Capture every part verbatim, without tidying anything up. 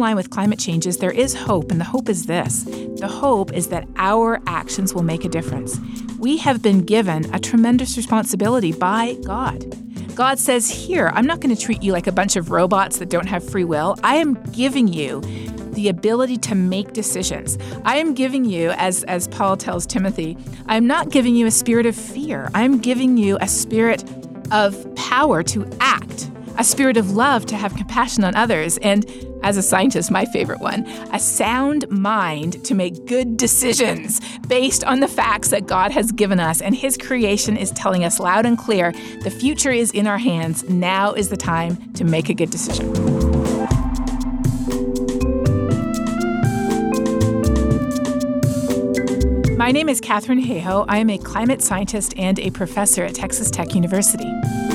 line with climate change is there is hope, and the hope is this. The hope is that our actions will make a difference. We have been given a tremendous responsibility by God. God says, here, I'm not going to treat you like a bunch of robots that don't have free will. I am giving you the ability to make decisions. I am giving you, as, as Paul tells Timothy, I'm not giving you a spirit of fear. I'm giving you a spirit of power to act, a spirit of love to have compassion on others, and as a scientist, my favorite one, a sound mind to make good decisions based on the facts that God has given us. And his creation is telling us loud and clear, the future is in our hands. Now is the time to make a good decision. My name is Katharine Hayhoe. I am a climate scientist and a professor at Texas Tech University.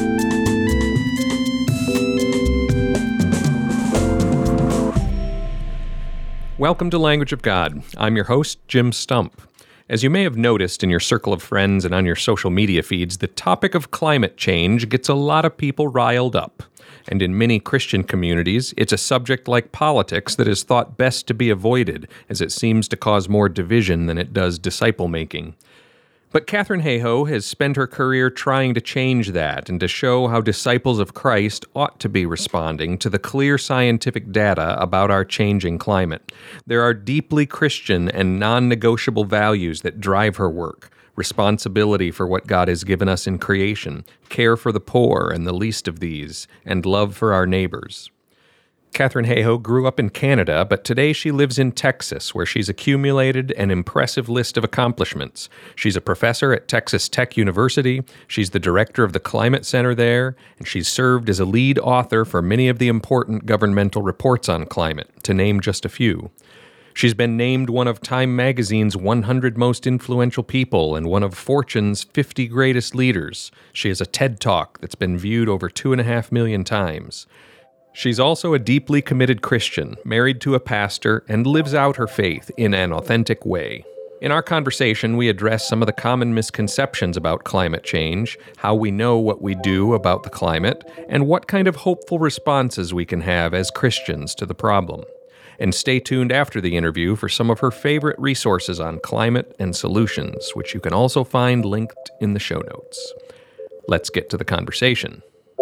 Welcome to Language of God. I'm your host, Jim Stump. As you may have noticed in your circle of friends and on your social media feeds, the topic of climate change gets a lot of people riled up. And in many Christian communities, it's a subject like politics that is thought best to be avoided, as it seems to cause more division than it does disciple-making. But Katharine Hayhoe has spent her career trying to change that and to show how disciples of Christ ought to be responding to the clear scientific data about our changing climate. There are deeply Christian and non-negotiable values that drive her work: responsibility for what God has given us in creation, care for the poor and the least of these, and love for our neighbors. Katharine Hayhoe grew up in Canada, but today she lives in Texas, where she's accumulated an impressive list of accomplishments. She's a professor at Texas Tech University, she's the director of the Climate Center there, and she's served as a lead author for many of the important governmental reports on climate, to name just a few. She's been named one of Time Magazine's one hundred most influential people and one of Fortune's fifty greatest leaders. She has a TED Talk that's been viewed over two and a half million times. She's also a deeply committed Christian, married to a pastor, and lives out her faith in an authentic way. In our conversation, we address some of the common misconceptions about climate change, how we know what we do about the climate, and what kind of hopeful responses we can have as Christians to the problem. And stay tuned after the interview for some of her favorite resources on climate and solutions, which you can also find linked in the show notes. Let's get to the conversation.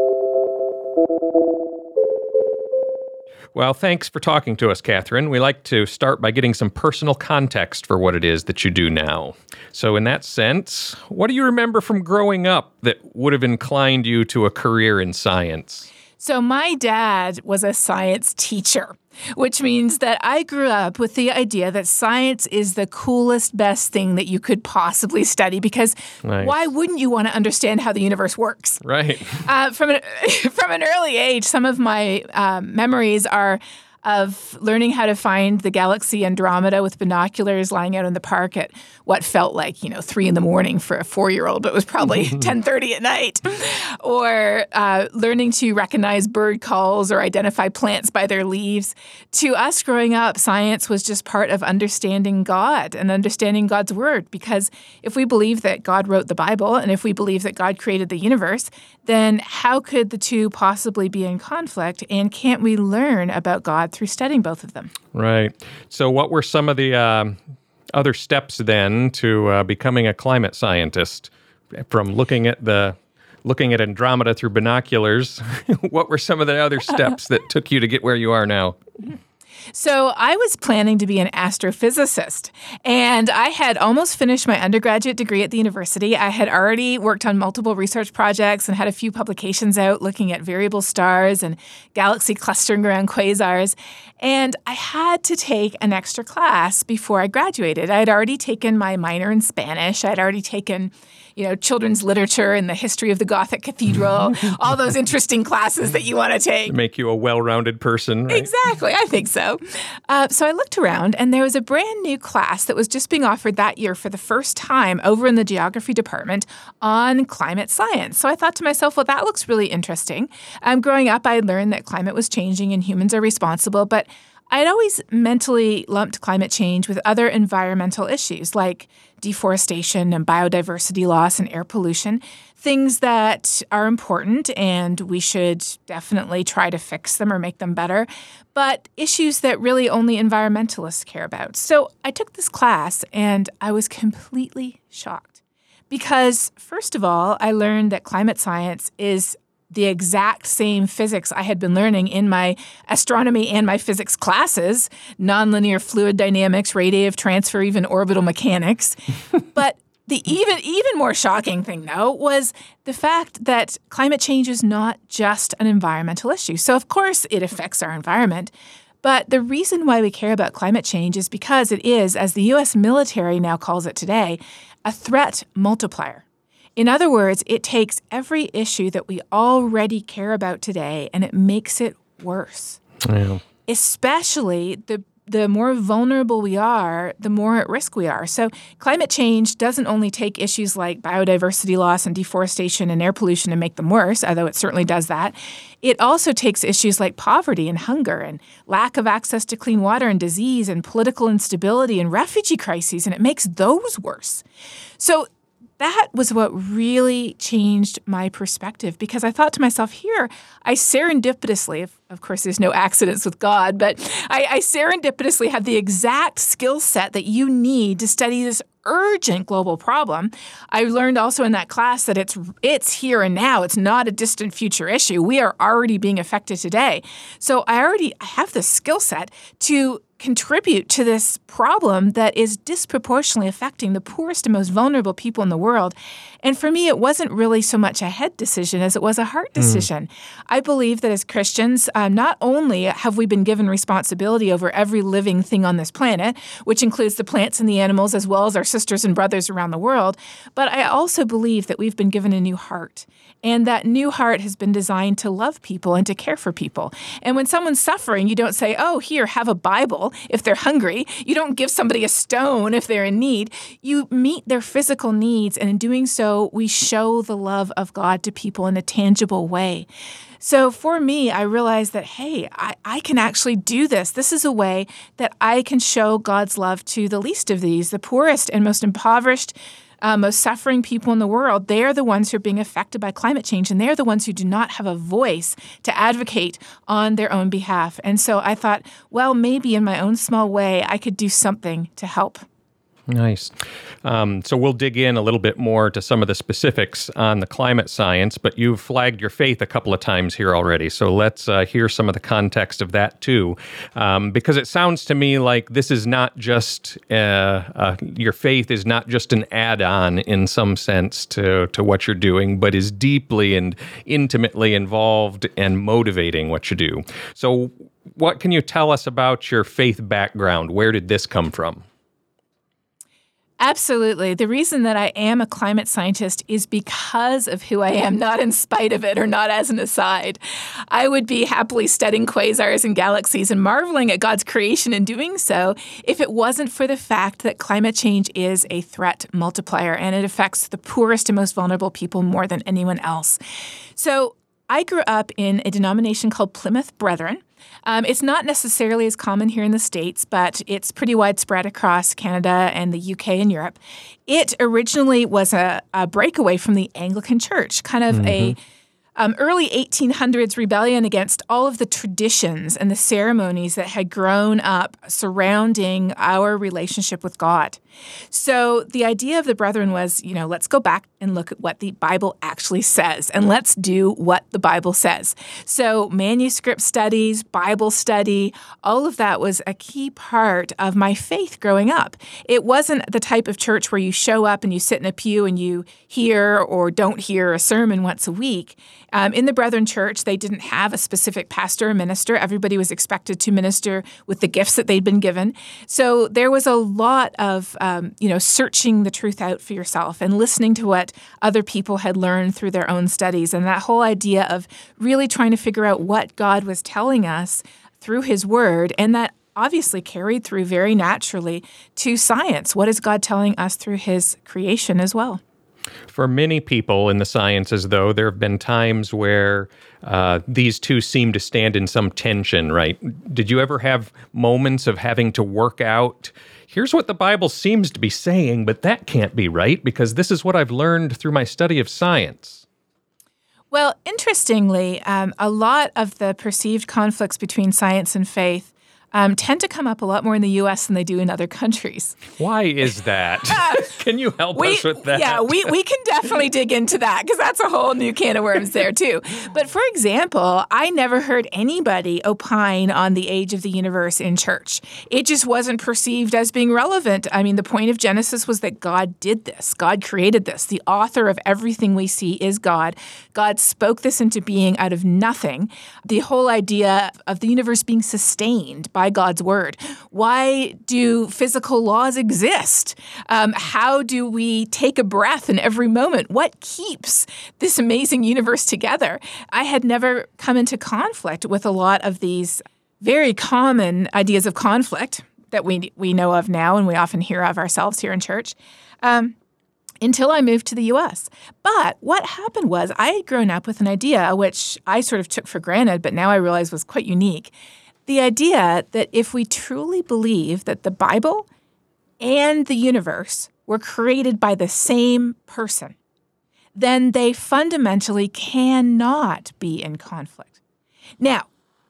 Well, thanks for talking to us, Katharine. We like to start by getting some personal context for what it is that you do now. So in that sense, what do you remember from growing up that would have inclined you to a career in science? So my dad was a science teacher, which means that I grew up with the idea that science is the coolest, best thing that you could possibly study, because nice. Why wouldn't you want to understand how the universe works? Right. Uh, from, an, from an early age, some of my um, memories are of learning how to find the galaxy Andromeda with binoculars, lying out in the park at what felt like, you know, three in the morning for a four-year-old, but it was probably ten thirty at night. Or uh, learning to recognize bird calls or identify plants by their leaves. To us growing up, science was just part of understanding God and understanding God's word, because if we believe that God wrote the Bible and if we believe that God created the universe, then how could the two possibly be in conflict? And can't we learn about God through studying both of them? Right. So what were some of the uh, other steps then to uh, becoming a climate scientist? From looking at the looking at Andromeda through binoculars, what were some of the other steps that took you to get where you are now? So I was planning to be an astrophysicist, and I had almost finished my undergraduate degree at the university. I had already worked on multiple research projects and had a few publications out looking at variable stars and galaxy clustering around quasars. And I had to take an extra class before I graduated. I had already taken my minor in Spanish. I had already taken, you know, children's literature and the history of the Gothic cathedral, all those interesting classes that you want to take. To make you a well-rounded person, right? Exactly. I think so. Uh, so I looked around, and there was a brand new class that was just being offered that year for the first time over in the geography department on climate science. So I thought to myself, well, that looks really interesting. Um, growing up, I learned that climate was changing and humans are responsible, but I'd always mentally lumped climate change with other environmental issues like deforestation and biodiversity loss and air pollution, things that are important and we should definitely try to fix them or make them better, but issues that really only environmentalists care about. So I took this class and I was completely shocked because, first of all, I learned that climate science is the exact same physics I had been learning in my astronomy and my physics classes, nonlinear fluid dynamics, radiative transfer, even orbital mechanics. But the even even more shocking thing, though, was the fact that climate change is not just an environmental issue. So, of course, it affects our environment. But the reason why we care about climate change is because it is, as the U S military now calls it today, a threat multiplier. In other words, it takes every issue that we already care about today and it makes it worse. Yeah. Especially the the more vulnerable we are, the more at risk we are. So climate change doesn't only take issues like biodiversity loss and deforestation and air pollution and make them worse, although it certainly does that. It also takes issues like poverty and hunger and lack of access to clean water and disease and political instability and refugee crises, and it makes those worse. So that was what really changed my perspective because I thought to myself, here, I serendipitously, of course, there's no accidents with God, but I, I serendipitously had the exact skill set that you need to study this urgent global problem. I learned also in that class that it's it's here and now. It's not a distant future issue. We are already being affected today. So I already have the skill set to contribute to this problem that is disproportionately affecting the poorest and most vulnerable people in the world. And for me, it wasn't really so much a head decision as it was a heart decision. Mm. I believe that as Christians, um, not only have we been given responsibility over every living thing on this planet, which includes the plants and the animals as well as our sisters and brothers around the world, but I also believe that we've been given a new heart. And that new heart has been designed to love people and to care for people. And when someone's suffering, you don't say, oh, here, have a Bible if they're hungry. You don't give somebody a stone if they're in need. You meet their physical needs, and in doing so, we show the love of God to people in a tangible way. So for me, I realized that, hey, I, I can actually do this. This is a way that I can show God's love to the least of these, the poorest and most impoverished, Uh, most suffering people in the world. They're the ones who are being affected by climate change, and they're the ones who do not have a voice to advocate on their own behalf. And so I thought, well, maybe in my own small way, I could do something to help. Nice. Um, so we'll dig in a little bit more to some of the specifics on the climate science, but you've flagged your faith a couple of times here already. So let's uh, hear some of the context of that too, um, because it sounds to me like this is not just, uh, uh, your faith is not just an add-on in some sense to, to what you're doing, but is deeply and intimately involved and motivating what you do. So what can you tell us about your faith background? Where did this come from? Absolutely. The reason that I am a climate scientist is because of who I am, not in spite of it or not as an aside. I would be happily studying quasars and galaxies and marveling at God's creation and doing so if it wasn't for the fact that climate change is a threat multiplier and it affects the poorest and most vulnerable people more than anyone else. So I grew up in a denomination called Plymouth Brethren. Um, it's not necessarily as common here in the States, but it's pretty widespread across Canada and the U K and Europe. It originally was a, a breakaway from the Anglican Church, kind of mm-hmm. a um, early eighteen hundreds rebellion against all of the traditions and the ceremonies that had grown up surrounding our relationship with God. So the idea of the Brethren was, you know, let's go back and look at what the Bible actually says, and let's do what the Bible says. So manuscript studies, Bible study, all of that was a key part of my faith growing up. It wasn't the type of church where you show up and you sit in a pew and you hear or don't hear a sermon once a week. Um, in the Brethren Church, they didn't have a specific pastor or minister. Everybody was expected to minister with the gifts that they'd been given. So there was a lot of Um, you know, searching the truth out for yourself and listening to what other people had learned through their own studies. And that whole idea of really trying to figure out what God was telling us through his word, and that obviously carried through very naturally to science. What is God telling us through his creation as well? For many people in the sciences, though, there have been times where uh, these two seem to stand in some tension, right? Did you ever have moments of having to work out, here's what the Bible seems to be saying, but that can't be right because this is what I've learned through my study of science? Well, interestingly, um, a lot of the perceived conflicts between science and faith Um, tend to come up a lot more in the U S than they do in other countries. Why is that? Can you help we, us with that? Yeah, we, we can definitely dig into that because that's a whole new can of worms there too. But for example, I never heard anybody opine on the age of the universe in church. It just wasn't perceived as being relevant. I mean, the point of Genesis was that God did this. God created this. The author of everything we see is God. God spoke this into being out of nothing. The whole idea of the universe being sustained by God's word. Why do physical laws exist? Um, how do we take a breath in every moment? What keeps this amazing universe together? I had never come into conflict with a lot of these very common ideas of conflict that we we know of now and we often hear of ourselves here in church. Um, until I moved to the U S. But what happened was I had grown up with an idea, which I sort of took for granted, but now I realize was quite unique. The idea that if we truly believe that the Bible and the universe were created by the same person, then they fundamentally cannot be in conflict. Now,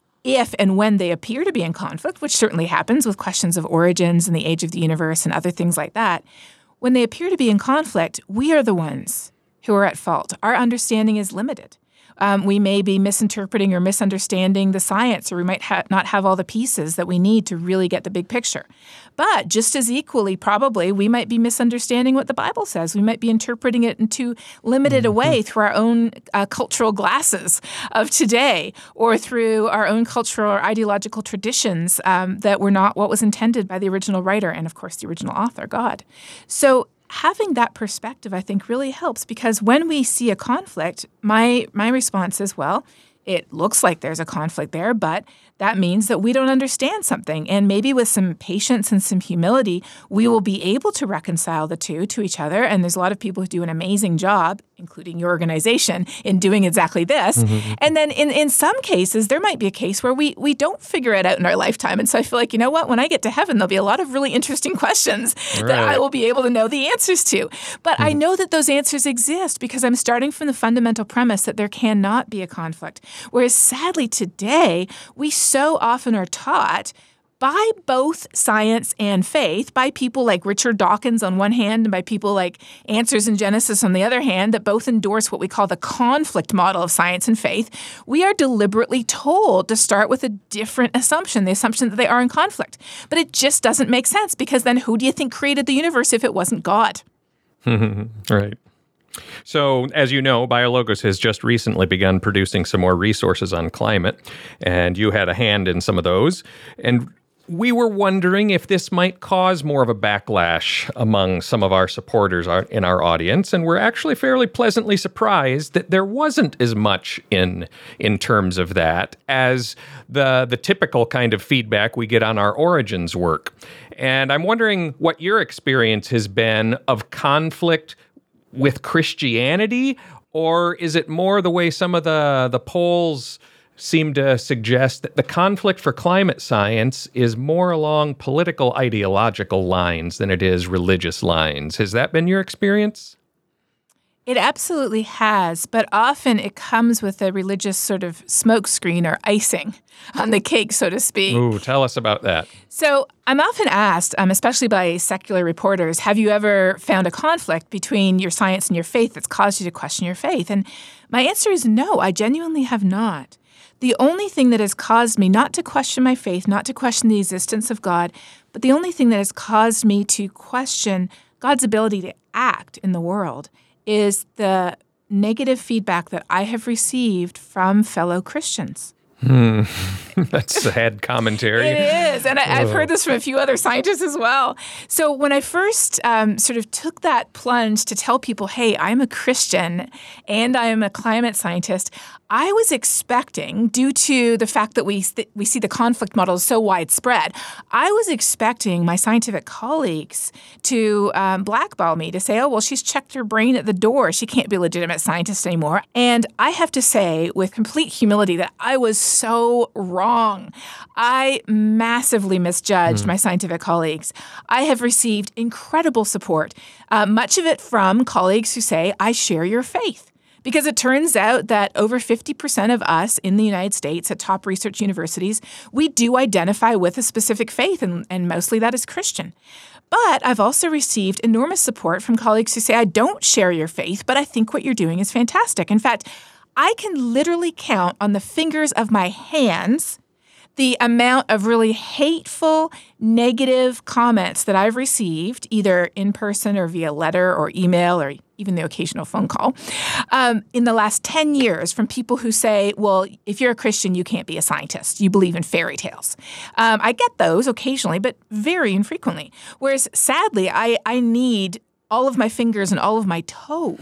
if and when they appear to be in conflict, which certainly happens with questions of origins and the age of the universe and other things like that, when they appear to be in conflict, we are the ones who are at fault. Our understanding is limited. Um, we may be misinterpreting or misunderstanding the science, or we might ha- not have all the pieces that we need to really get the big picture. But just as equally, probably, we might be misunderstanding what the Bible says. We might be interpreting it in too limited a way through our own uh, cultural glasses of today, or through our own cultural or ideological traditions um, that were not what was intended by the original writer and, of course, the original author, God. So having that perspective, I think, really helps because when we see a conflict, my my response is, well, it looks like there's a conflict there, but that means that we don't understand something. And maybe with some patience and some humility, we will be able to reconcile the two to each other. And there's a lot of people who do an amazing job, including your organization, in doing exactly this. Mm-hmm. And then in, in some cases, there might be a case where we we don't figure it out in our lifetime. And so I feel like, you know what, when I get to heaven, there'll be a lot of really interesting questions right. that I will be able to know the answers to. But mm-hmm. I know that those answers exist because I'm starting from the fundamental premise that there cannot be a conflict. Whereas sadly today, we so often are taught by both science and faith, by people like Richard Dawkins on one hand and by people like Answers in Genesis on the other hand, that both endorse what we call the conflict model of science and faith. We are deliberately told to start with a different assumption, the assumption that they are in conflict. But it just doesn't make sense because then who do you think created the universe if it wasn't God? Right. So, as you know, BioLogos has just recently begun producing some more resources on climate, and you had a hand in some of those. And we were wondering if this might cause more of a backlash among some of our supporters in our audience, and we're actually fairly pleasantly surprised that there wasn't as much in in terms of that as the the typical kind of feedback we get on our origins work. And I'm wondering what your experience has been of conflict with Christianity, or is it more the way some of the, the polls seem to suggest that the conflict for climate science is more along political ideological lines than it is religious lines? Has that been your experience? It absolutely has, but often it comes with a religious sort of smokescreen or icing on the cake, so to speak. Ooh, tell us about that. So I'm often asked, um, especially by secular reporters, have you ever found a conflict between your science and your faith that's caused you to question your faith? And my answer is no, I genuinely have not. The only thing that has caused me not to question my faith, not to question the existence of God, but the only thing that has caused me to question God's ability to act in the world is the negative feedback that I have received from fellow Christians. Hmm. That's sad commentary. It is. And I, I've heard this from a few other scientists as well. So when I first um, sort of took that plunge to tell people, hey, I'm a Christian and I am a climate scientist, I was expecting, due to the fact that we st- we see the conflict model is so widespread, I was expecting my scientific colleagues to um, blackball me, to say, oh, well, she's checked her brain at the door. She can't be a legitimate scientist anymore. And I have to say with complete humility that I was so wrong. I massively misjudged mm. my scientific colleagues. I have received incredible support, uh, much of it from colleagues who say, I share your faith. Because it turns out that over fifty percent of us in the United States at top research universities, we do identify with a specific faith, and, and mostly that is Christian. But I've also received enormous support from colleagues who say, I don't share your faith, but I think what you're doing is fantastic. In fact, I can literally count on the fingers of my hands the amount of really hateful, negative comments that I've received, either in person or via letter or email or even the occasional phone call, um, in the last ten years from people who say, well, if you're a Christian, you can't be a scientist. You believe in fairy tales. Um, I get those occasionally, but very infrequently. Whereas, sadly, I, I need all of my fingers and all of my toes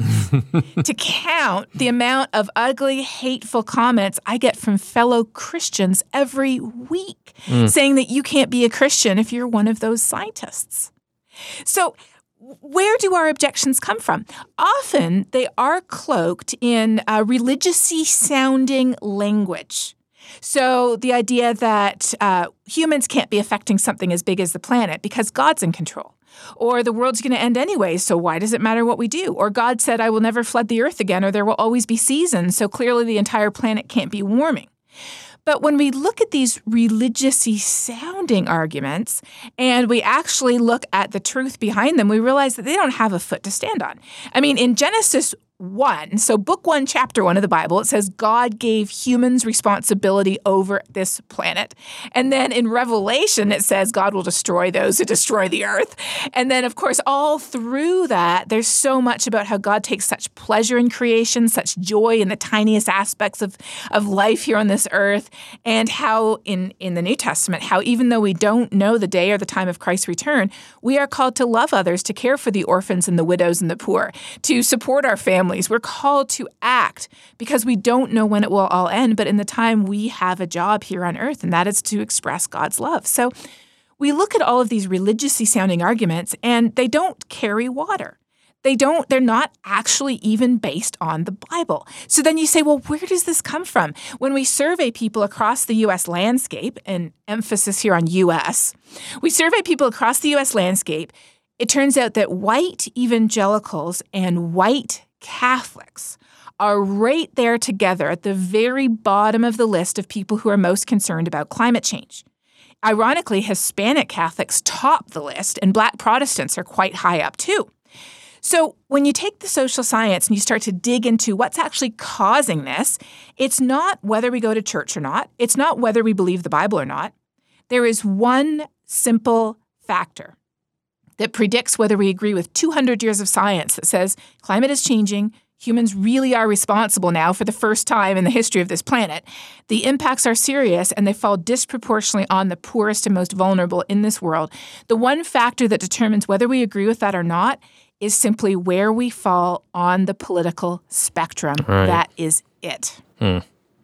to count the amount of ugly, hateful comments I get from fellow Christians every week mm. saying that you can't be a Christian if you're one of those scientists. So where do our objections come from? Often they are cloaked in uh, religious-y sounding language. So the idea that uh, humans can't be affecting something as big as the planet because God's in control. Or the world's going to end anyway, so why does it matter what we do? Or God said, I will never flood the earth again, or there will always be seasons, so clearly the entire planet can't be warming. But when we look at these religious-y sounding arguments and we actually look at the truth behind them, we realize that they don't have a foot to stand on. I mean, in Genesis one, so book one, chapter one of the Bible, it says God gave humans responsibility over this planet. And then in Revelation, it says God will destroy those who destroy the earth. And then, of course, all through that, there's so much about how God takes such pleasure in creation, such joy in the tiniest aspects of, of life here on this earth, and how in, in the New Testament, how even though we don't know the day or the time of Christ's return, we are called to love others, to care for the orphans and the widows and the poor, to support our families. We're called to act because we don't know when it will all end, but in the time we have a job here on earth, and that is to express God's love. So we look at all of these religiously sounding arguments, and they don't carry water. They don't, they're not actually even based on the Bible. So then you say, well, where does this come from? When we survey people across the U S landscape, and emphasis here on U S, we survey people across the U S landscape, it turns out that white evangelicals and white Catholics are right there together at the very bottom of the list of people who are most concerned about climate change. Ironically, Hispanic Catholics top the list, and Black Protestants are quite high up too. So when you take the social science and you start to dig into what's actually causing this, it's not whether we go to church or not. It's not whether we believe the Bible or not. There is one simple factor that predicts whether we agree with two hundred years of science that says climate is changing, humans really are responsible now for the first time in the history of this planet. The impacts are serious, and they fall disproportionately on the poorest and most vulnerable in this world. The one factor that determines whether we agree with that or not is simply where we fall on the political spectrum. Right. That is it. Hmm.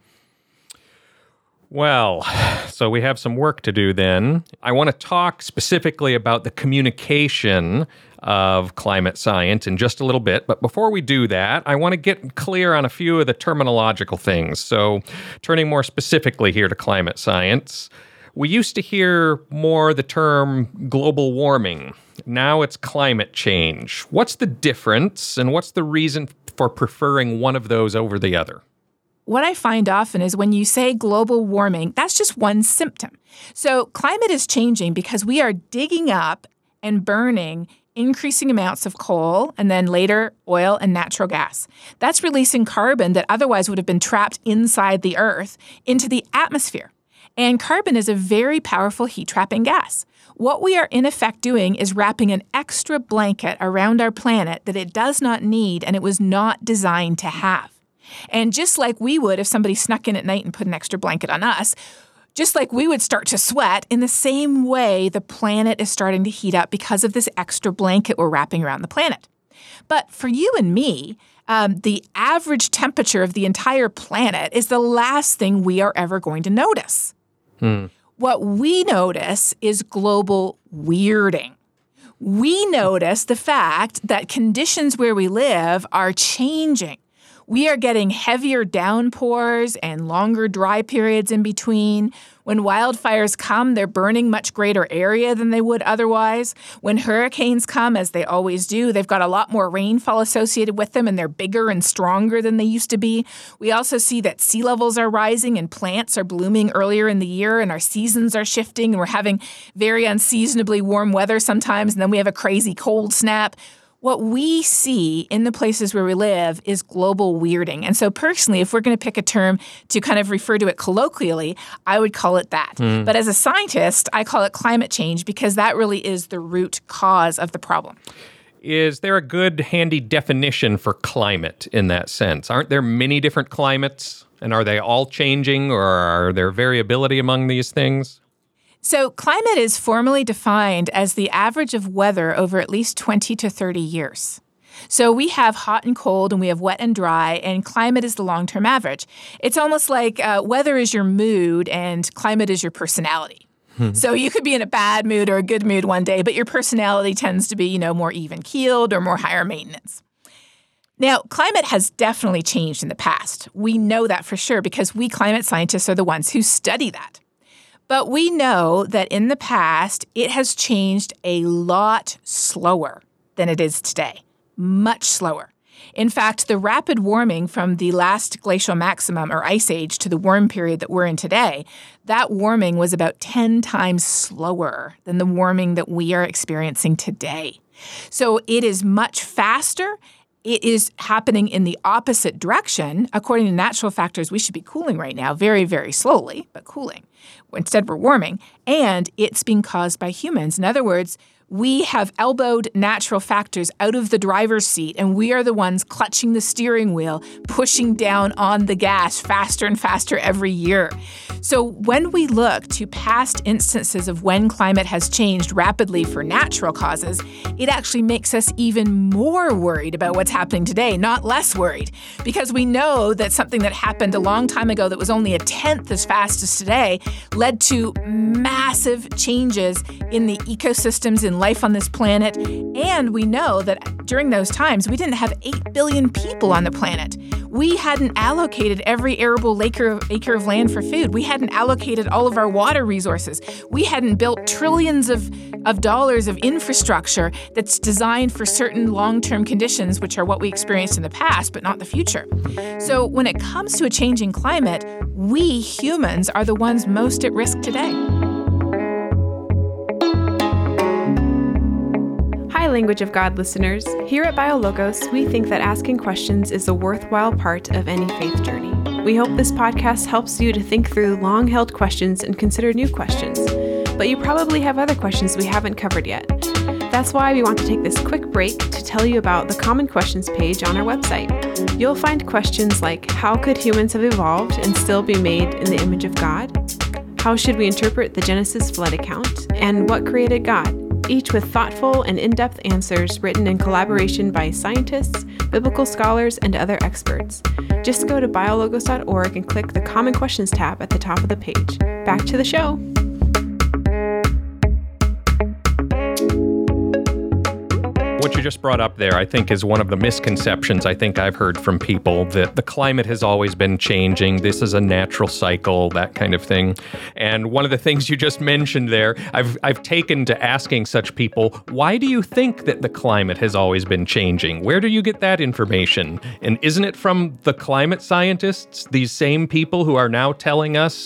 Well, so we have some work to do then. I want to talk specifically about the communication of climate science in just a little bit. But before we do that, I want to get clear on a few of the terminological things. So turning more specifically here to climate science, we used to hear more the term global warming. Now it's climate change. What's the difference, and what's the reason for preferring one of those over the other? What I find often is when you say global warming, that's just one symptom. So climate is changing because we are digging up and burning increasing amounts of coal and then later oil and natural gas. That's releasing carbon that otherwise would have been trapped inside the earth into the atmosphere. And carbon is a very powerful heat-trapping gas. What we are in effect doing is wrapping an extra blanket around our planet that it does not need and it was not designed to have. And just like we would if somebody snuck in at night and put an extra blanket on us, just like we would start to sweat, in the same way, the planet is starting to heat up because of this extra blanket we're wrapping around the planet. But for you and me, um, the average temperature of the entire planet is the last thing we are ever going to notice. Hmm. What we notice is global weirding. We notice the fact that conditions where we live are changing. We are getting heavier downpours and longer dry periods in between. When wildfires come, they're burning much greater area than they would otherwise. When hurricanes come, as they always do, they've got a lot more rainfall associated with them, and they're bigger and stronger than they used to be. We also see that sea levels are rising and plants are blooming earlier in the year, and our seasons are shifting, and we're having very unseasonably warm weather sometimes, and then we have a crazy cold snap. What we see in the places where we live is global weirding. And so personally, if we're going to pick a term to kind of refer to it colloquially, I would call it that. Mm. But as a scientist, I call it climate change because that really is the root cause of the problem. Is there a good, handy definition for climate in that sense? Aren't there many different climates? And are they all changing, or are there variability among these things? So climate is formally defined as the average of weather over at least twenty to thirty years. So we have hot and cold, and we have wet and dry, and climate is the long-term average. It's almost like uh, weather is your mood and climate is your personality. Hmm. So you could be in a bad mood or a good mood one day, but your personality tends to be, you know, more even-keeled or more higher maintenance. Now, climate has definitely changed in the past. We know that for sure because we climate scientists are the ones who study that. But we know that in the past, it has changed a lot slower than it is today, much slower. In fact, the rapid warming from the last glacial maximum or ice age to the warm period that we're in today, that warming was about ten times slower than the warming that we are experiencing today. So it is much faster. It is happening in the opposite direction. According to natural factors, we should be cooling right now, very, very slowly, but cooling. Instead, we're warming, and it's being caused by humans. In other words, we have elbowed natural factors out of the driver's seat, and we are the ones clutching the steering wheel, pushing down on the gas faster and faster every year. So when we look to past instances of when climate has changed rapidly for natural causes, it actually makes us even more worried about what's happening today, not less worried, because we know that something that happened a long time ago that was only a tenth as fast as today led to massive changes in the ecosystems and life on this planet. And we know that during those times, we didn't have eight billion people on the planet. We hadn't allocated every arable acre, acre of land for food. We hadn't allocated all of our water resources. We hadn't built trillions of, of dollars of infrastructure that's designed for certain long-term conditions, which are what we experienced in the past, but not the future. So when it comes to a changing climate, we humans are the ones most at risk today. Hi, Language of God listeners. Here at BioLogos, we think that asking questions is a worthwhile part of any faith journey. We hope this podcast helps you to think through long-held questions and consider new questions. But you probably have other questions we haven't covered yet. That's why we want to take this quick break to tell you about the Common Questions page on our website. You'll find questions like, how could humans have evolved and still be made in the image of God? How should we interpret the Genesis flood account? And what created God? Each with thoughtful and in-depth answers written in collaboration by scientists, biblical scholars, and other experts. Just go to biologos dot org and click the Common Questions tab at the top of the page. Back to the show. What you just brought up there, I think, is one of the misconceptions I think I've heard from people, that the climate has always been changing. This is a natural cycle, that kind of thing. And one of the things you just mentioned there, I've I've taken to asking such people, why do you think that the climate has always been changing? Where do you get that information? And isn't it from the climate scientists, these same people who are now telling us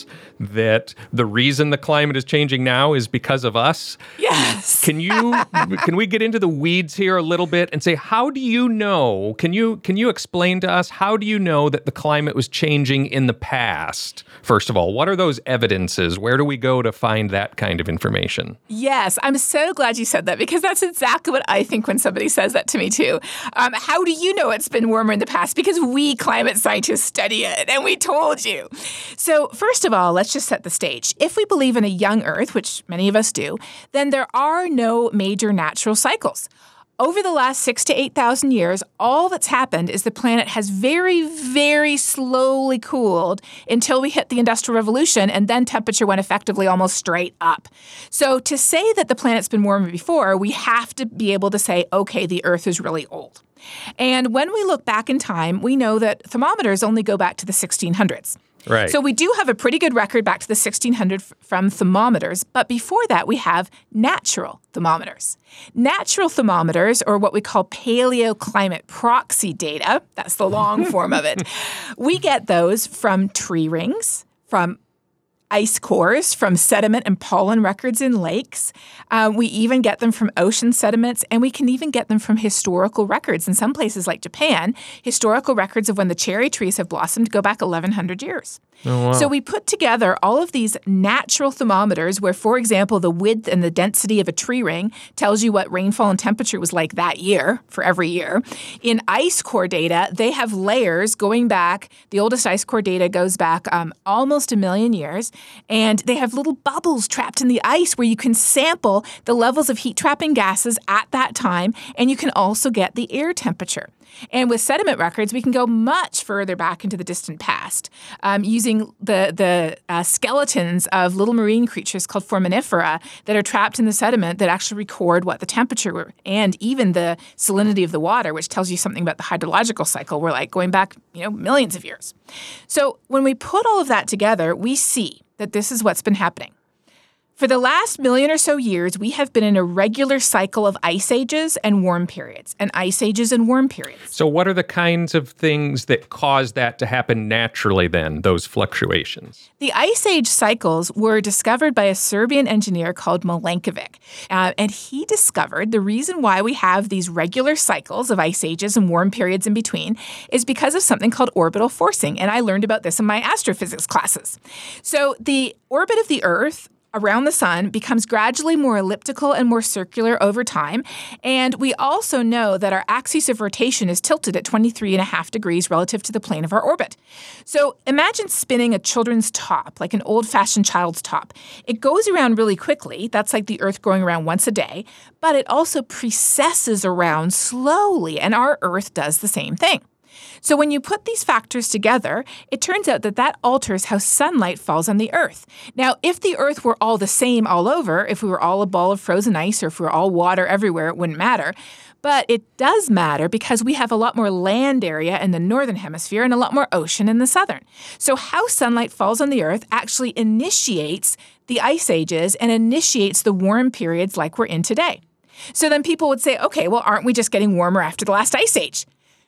that the reason the climate is changing now is because of us? Yes. Can you can we get into the weeds here a little bit and say, how do you know? Can you can you explain to us, how do you know that the climate was changing in the past? First of all, what are those evidences? Where do we go to find that kind of information? Yes, I'm so glad you said that, because that's exactly what I think when somebody says that to me too. Um, how do you know it's been warmer in the past? Because we climate scientists study it, and we told you. So first of all, let's just set the stage. If we believe in a young Earth, which many of us do, then there are no major natural cycles. Over the last six to eight thousand years, all that's happened is the planet has very, very slowly cooled until we hit the Industrial Revolution, and then temperature went effectively almost straight up. So to say that the planet's been warmer before, we have to be able to say, okay, the Earth is really old. And when we look back in time, we know that thermometers only go back to the sixteen hundreds. Right. So we do have a pretty good record back to the sixteen hundreds from thermometers, but before that we have natural thermometers. Natural thermometers, or what we call paleoclimate proxy data, that's the long form of it, we get those from tree rings, from ice cores, from sediment and pollen records in lakes. Uh, we even get them from ocean sediments, and we can even get them from historical records. In some places like Japan, historical records of when the cherry trees have blossomed go back eleven hundred years. Oh, wow. So we put together all of these natural thermometers where, for example, the width and the density of a tree ring tells you what rainfall and temperature was like that year for every year. In ice core data, they have layers going back. The oldest ice core data goes back um, almost a million years. And they have little bubbles trapped in the ice where you can sample the levels of heat-trapping gases at that time, and you can also get the air temperature. And with sediment records, we can go much further back into the distant past, um, using the, the uh, skeletons of little marine creatures called foraminifera that are trapped in the sediment that actually record what the temperature were, and even the salinity of the water, which tells you something about the hydrological cycle. We're like going back, you know, millions of years. So when we put all of that together, we see that this is what's been happening. For the last million or so years, we have been in a regular cycle of ice ages and warm periods, and ice ages and warm periods. So what are the kinds of things that cause that to happen naturally then, those fluctuations? The ice age cycles were discovered by a Serbian engineer called Milankovic, uh, and he discovered the reason why we have these regular cycles of ice ages and warm periods in between is because of something called orbital forcing, and I learned about this in my astrophysics classes. So the orbit of the Earth around the sun becomes gradually more elliptical and more circular over time. And we also know that our axis of rotation is tilted at twenty-three and a half degrees relative to the plane of our orbit. So imagine spinning a children's top, like an old-fashioned child's top. It goes around really quickly. That's like the Earth going around once a day. But it also precesses around slowly, and our Earth does the same thing. So when you put these factors together, it turns out that that alters how sunlight falls on the Earth. Now, if the Earth were all the same all over, if we were all a ball of frozen ice or if we were all water everywhere, it wouldn't matter. But it does matter because we have a lot more land area in the northern hemisphere and a lot more ocean in the southern. So how sunlight falls on the Earth actually initiates the ice ages and initiates the warm periods like we're in today. So then people would say, okay, well, aren't we just getting warmer after the last ice age?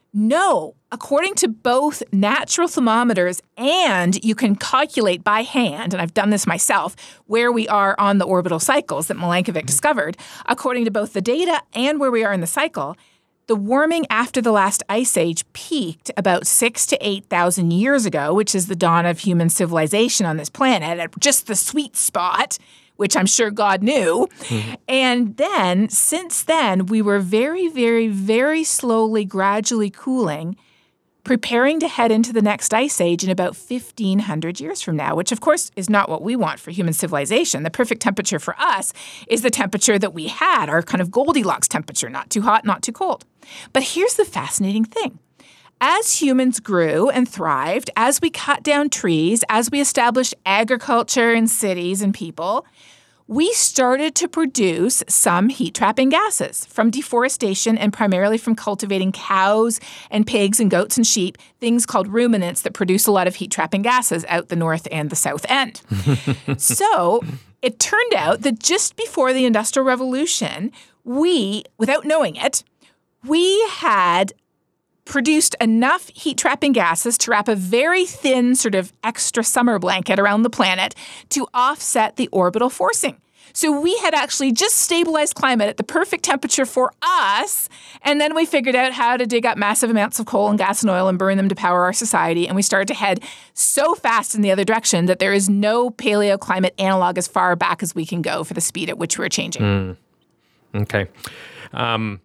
No, according to both natural thermometers, and you can calculate by hand, and I've done this myself, where we are on the orbital cycles that Milankovic discovered, according to both the data and where we are in the cycle, the warming after the last ice age peaked about six to eight thousand years ago, which is the dawn of human civilization on this planet, at just the sweet spot, which I'm sure God knew. Mm-hmm. And then, since then, we were very, very, very slowly, gradually cooling, preparing to head into the next ice age in about fifteen hundred years from now, which, of course, is not what we want for human civilization. The perfect temperature for us is the temperature that we had, our kind of Goldilocks temperature, not too hot, not too cold. But here's the fascinating thing. As humans grew and thrived, as we cut down trees, as we established agriculture in cities and people, we started to produce some heat-trapping gases from deforestation and primarily from cultivating cows and pigs and goats and sheep, things called ruminants that produce a lot of heat-trapping gases out the north and the south end. So it turned out that just before the Industrial Revolution, we, without knowing it, we had produced enough heat-trapping gases to wrap a very thin sort of extra summer blanket around the planet to offset the orbital forcing. So we had actually just stabilized climate at the perfect temperature for us, and then we figured out how to dig up massive amounts of coal and gas and oil and burn them to power our society, and we started to head so fast in the other direction that there is no paleoclimate analog as far back as we can go for the speed at which we're changing. Mm. Okay. Um,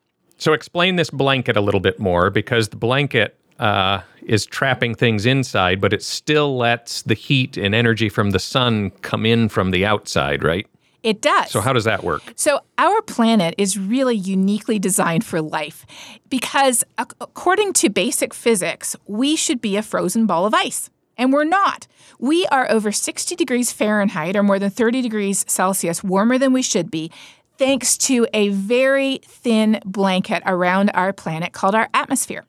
so explain this blanket a little bit more, because the blanket uh, is trapping things inside, but it still lets the heat and energy from the sun come in from the outside, right? It does. So how does that work? So our planet is really uniquely designed for life because according to basic physics, we should be a frozen ball of ice. And we're not. We are over sixty degrees Fahrenheit, or more than thirty degrees Celsius, warmer than we should be, thanks to a very thin blanket around our planet called our atmosphere.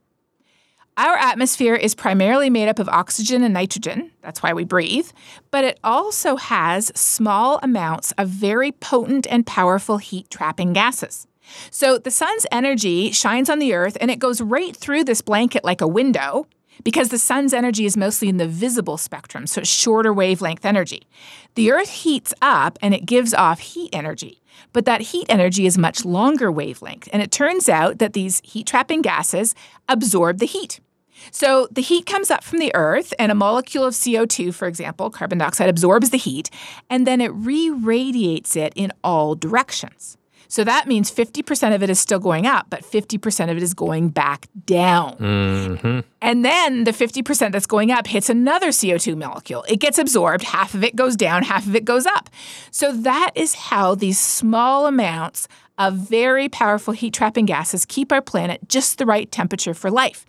Our atmosphere is primarily made up of oxygen and nitrogen. That's why we breathe. But it also has small amounts of very potent and powerful heat-trapping gases. So the sun's energy shines on the Earth, and it goes right through this blanket like a window, because the sun's energy is mostly in the visible spectrum, so it's shorter wavelength energy. The Earth heats up, and it gives off heat energy. But that heat energy is much longer wavelength, and it turns out that these heat-trapping gases absorb the heat. So the heat comes up from the Earth, and a molecule of C O two, for example, carbon dioxide, absorbs the heat, and then it re-radiates it in all directions. So that means fifty percent of it is still going up, but fifty percent of it is going back down. Mm-hmm. And then the fifty percent that's going up hits another C O two molecule. It gets absorbed, half of it goes down, half of it goes up. So that is how these small amounts of very powerful heat-trapping gases keep our planet just the right temperature for life.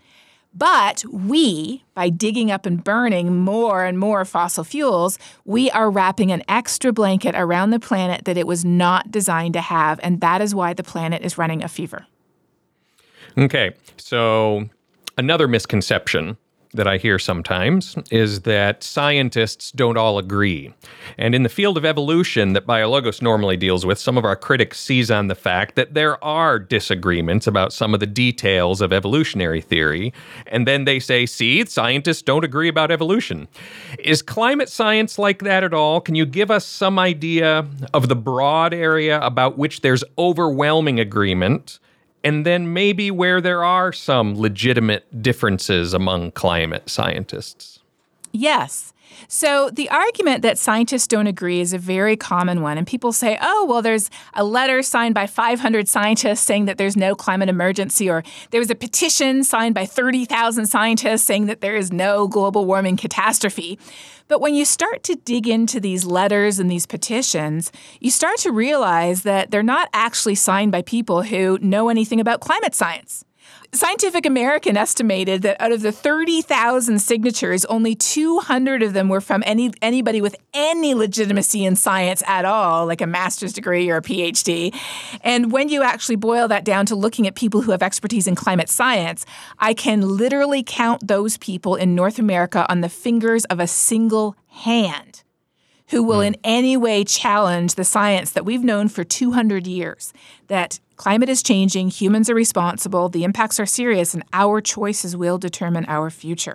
But we, by digging up and burning more and more fossil fuels, we are wrapping an extra blanket around the planet that it was not designed to have, and that is why the planet is running a fever. Okay, so another misconception that I hear sometimes is that scientists don't all agree. And in the field of evolution that BioLogos normally deals with, some of our critics seize on the fact that there are disagreements about some of the details of evolutionary theory, and then they say, see, scientists don't agree about evolution. Is climate science like that at all? Can you give us some idea of the broad area about which there's overwhelming agreement, and then maybe where there are some legitimate differences among climate scientists? Yes. So the argument that scientists don't agree is a very common one. And people say, oh, well, there's a letter signed by five hundred scientists saying that there's no climate emergency, or there was a petition signed by thirty thousand scientists saying that there is no global warming catastrophe. But when you start to dig into these letters and these petitions, you start to realize that they're not actually signed by people who know anything about climate science. Scientific American estimated that out of the thirty thousand signatures, only two hundred of them were from any anybody with any legitimacy in science at all, like a master's degree or a P H D. And when you actually boil that down to looking at people who have expertise in climate science, I can literally count those people in North America on the fingers of a single hand who will in any way challenge the science that we've known for two hundred years, that climate is changing, humans are responsible, the impacts are serious, and our choices will determine our future.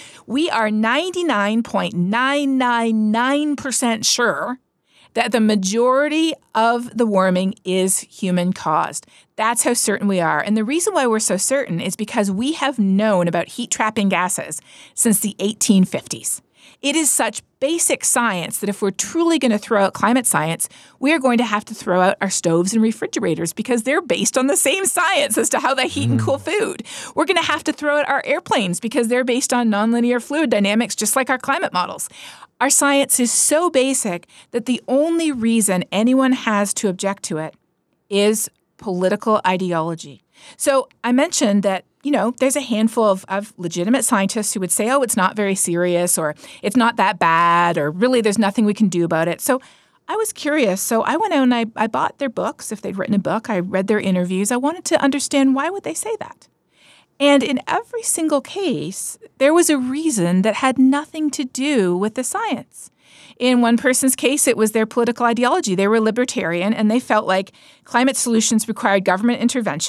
We are ninety-nine point nine nine nine percent sure that the majority of the warming is human-caused. That's how certain we are. And the reason why we're so certain is because we have known about heat-trapping gases since the eighteen fifties. It is such basic science that if we're truly going to throw out climate science, we are going to have to throw out our stoves and refrigerators because they're based on the same science as to how they heat and cool food. We're going to have to throw out our airplanes because they're based on nonlinear fluid dynamics, just like our climate models. Our science is so basic that the only reason anyone has to object to it is political ideology. So I mentioned that, you know, there's a handful of, of legitimate scientists who would say, oh, it's not very serious, or it's not that bad, or really there's nothing we can do about it. So I was curious. So I went out and I, I bought their books. If they'd written a book, I read their interviews. I wanted to understand, why would they say that? And in every single case, there was a reason that had nothing to do with the science. In one person's case, it was their political ideology. They were libertarian, and they felt like climate solutions required government intervention.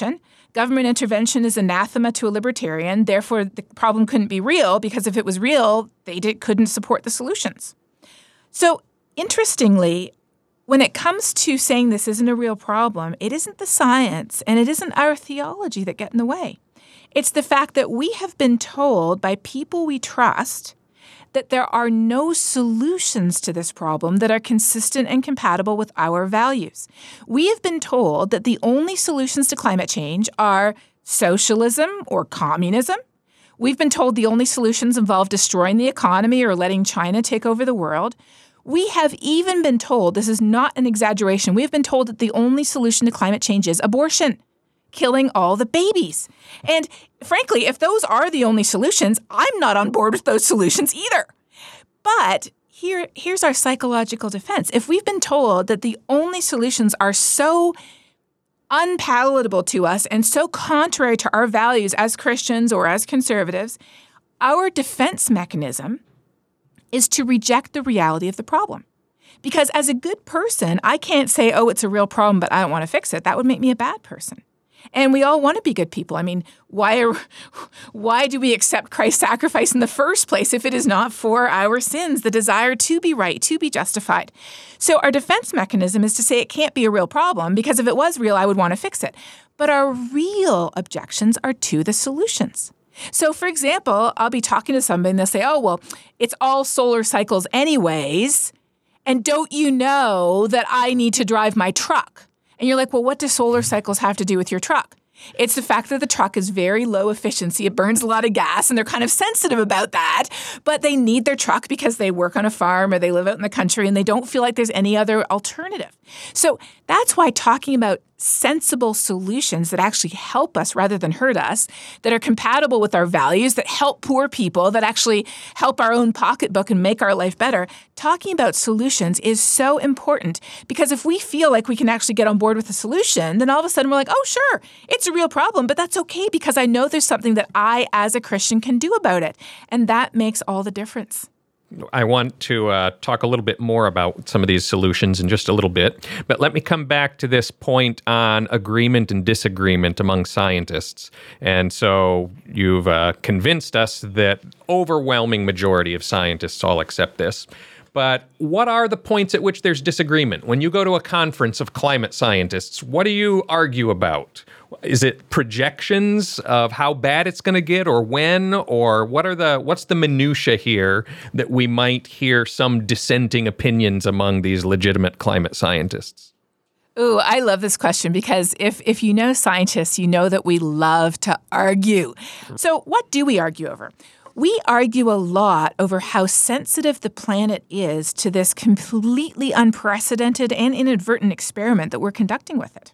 government intervention is anathema to a libertarian, therefore the problem couldn't be real, because if it was real, they did, couldn't support the solutions. So interestingly, when it comes to saying this isn't a real problem, it isn't the science and it isn't our theology that get in the way. It's the fact that we have been told by people we trust that there are no solutions to this problem that are consistent and compatible with our values. We have been told that the only solutions to climate change are socialism or communism. We've been told the only solutions involve destroying the economy or letting China take over the world. We have even been told, this is not an exaggeration, we have been told that the only solution to climate change is abortion, killing all the babies. And frankly, if those are the only solutions, I'm not on board with those solutions either. But here, here's our psychological defense. If we've been told that the only solutions are so unpalatable to us and so contrary to our values as Christians or as conservatives, our defense mechanism is to reject the reality of the problem. Because as a good person, I can't say, oh, it's a real problem, but I don't want to fix it. That would make me a bad person. And we all want to be good people. I mean, why are, why do we accept Christ's sacrifice in the first place if it is not for our sins, the desire to be right, to be justified? So our defense mechanism is to say it can't be a real problem, because if it was real, I would want to fix it. But our real objections are to the solutions. So, for example, I'll be talking to somebody and they'll say, oh, well, it's all solar cycles anyways. And don't you know that I need to drive my truck? And you're like, well, what do solar cycles have to do with your truck? It's the fact that the truck is very low efficiency. It burns a lot of gas, and they're kind of sensitive about that. But they need their truck because they work on a farm or they live out in the country, and they don't feel like there's any other alternative. So that's why talking about sensible solutions that actually help us rather than hurt us, that are compatible with our values, that help poor people, that actually help our own pocketbook and make our life better, talking about solutions is so important. Because if we feel like we can actually get on board with a solution, then all of a sudden we're like, oh, sure, it's a real problem, but that's okay because I know there's something that I, as a Christian, can do about it. And that makes all the difference. I want to uh, talk a little bit more about some of these solutions in just a little bit, but let me come back to this point on agreement and disagreement among scientists. And so you've uh, convinced us that overwhelming majority of scientists all accept this. But what are the points at which there's disagreement? When you go to a conference of climate scientists, what do you argue about? Is it projections of how bad it's going to get, or when, or what are the what's the minutia here that we might hear some dissenting opinions among these legitimate climate scientists? Ooh, I love this question because if if you know scientists, you know that we love to argue. So what do we argue over? We argue a lot over how sensitive the planet is to this completely unprecedented and inadvertent experiment that we're conducting with it.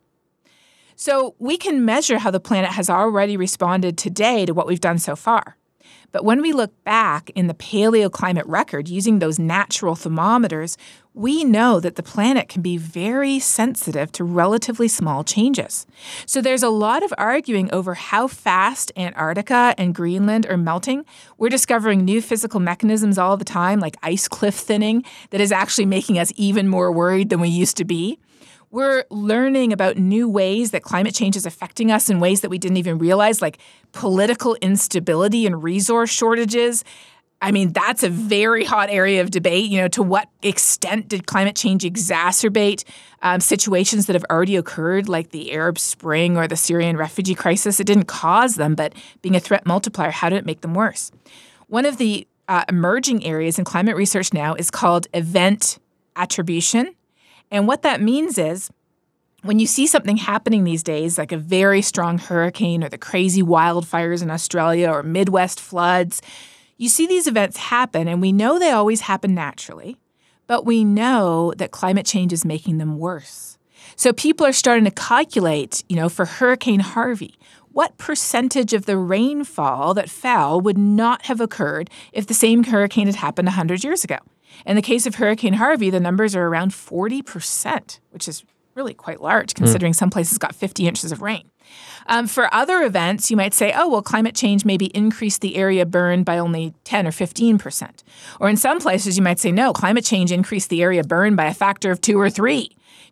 So we can measure how the planet has already responded today to what we've done so far. But when we look back in the paleoclimate record using those natural thermometers, we know that the planet can be very sensitive to relatively small changes. So there's a lot of arguing over how fast Antarctica and Greenland are melting. We're discovering new physical mechanisms all the time, like ice cliff thinning, that is actually making us even more worried than we used to be. We're learning about new ways that climate change is affecting us in ways that we didn't even realize, like political instability and resource shortages. I mean, that's a very hot area of debate. You know, to what extent did climate change exacerbate um, situations that have already occurred, like the Arab Spring or the Syrian refugee crisis? It didn't cause them, but being a threat multiplier, how did it make them worse? One of the uh, emerging areas in climate research now is called event attribution. And what that means is when you see something happening these days, like a very strong hurricane or the crazy wildfires in Australia or Midwest floods, you see these events happen, and we know they always happen naturally, but we know that climate change is making them worse. So people are starting to calculate, you know, for Hurricane Harvey, what percentage of the rainfall that fell would not have occurred if the same hurricane had happened one hundred years ago. In the case of Hurricane Harvey, the numbers are around forty percent, which is really quite large considering mm. some places got fifty inches of rain. Um, for other events, you might say, oh, well, climate change maybe increased the area burned by only ten or fifteen percent. Or in some places, you might say, no, climate change increased the area burned by a factor of two or three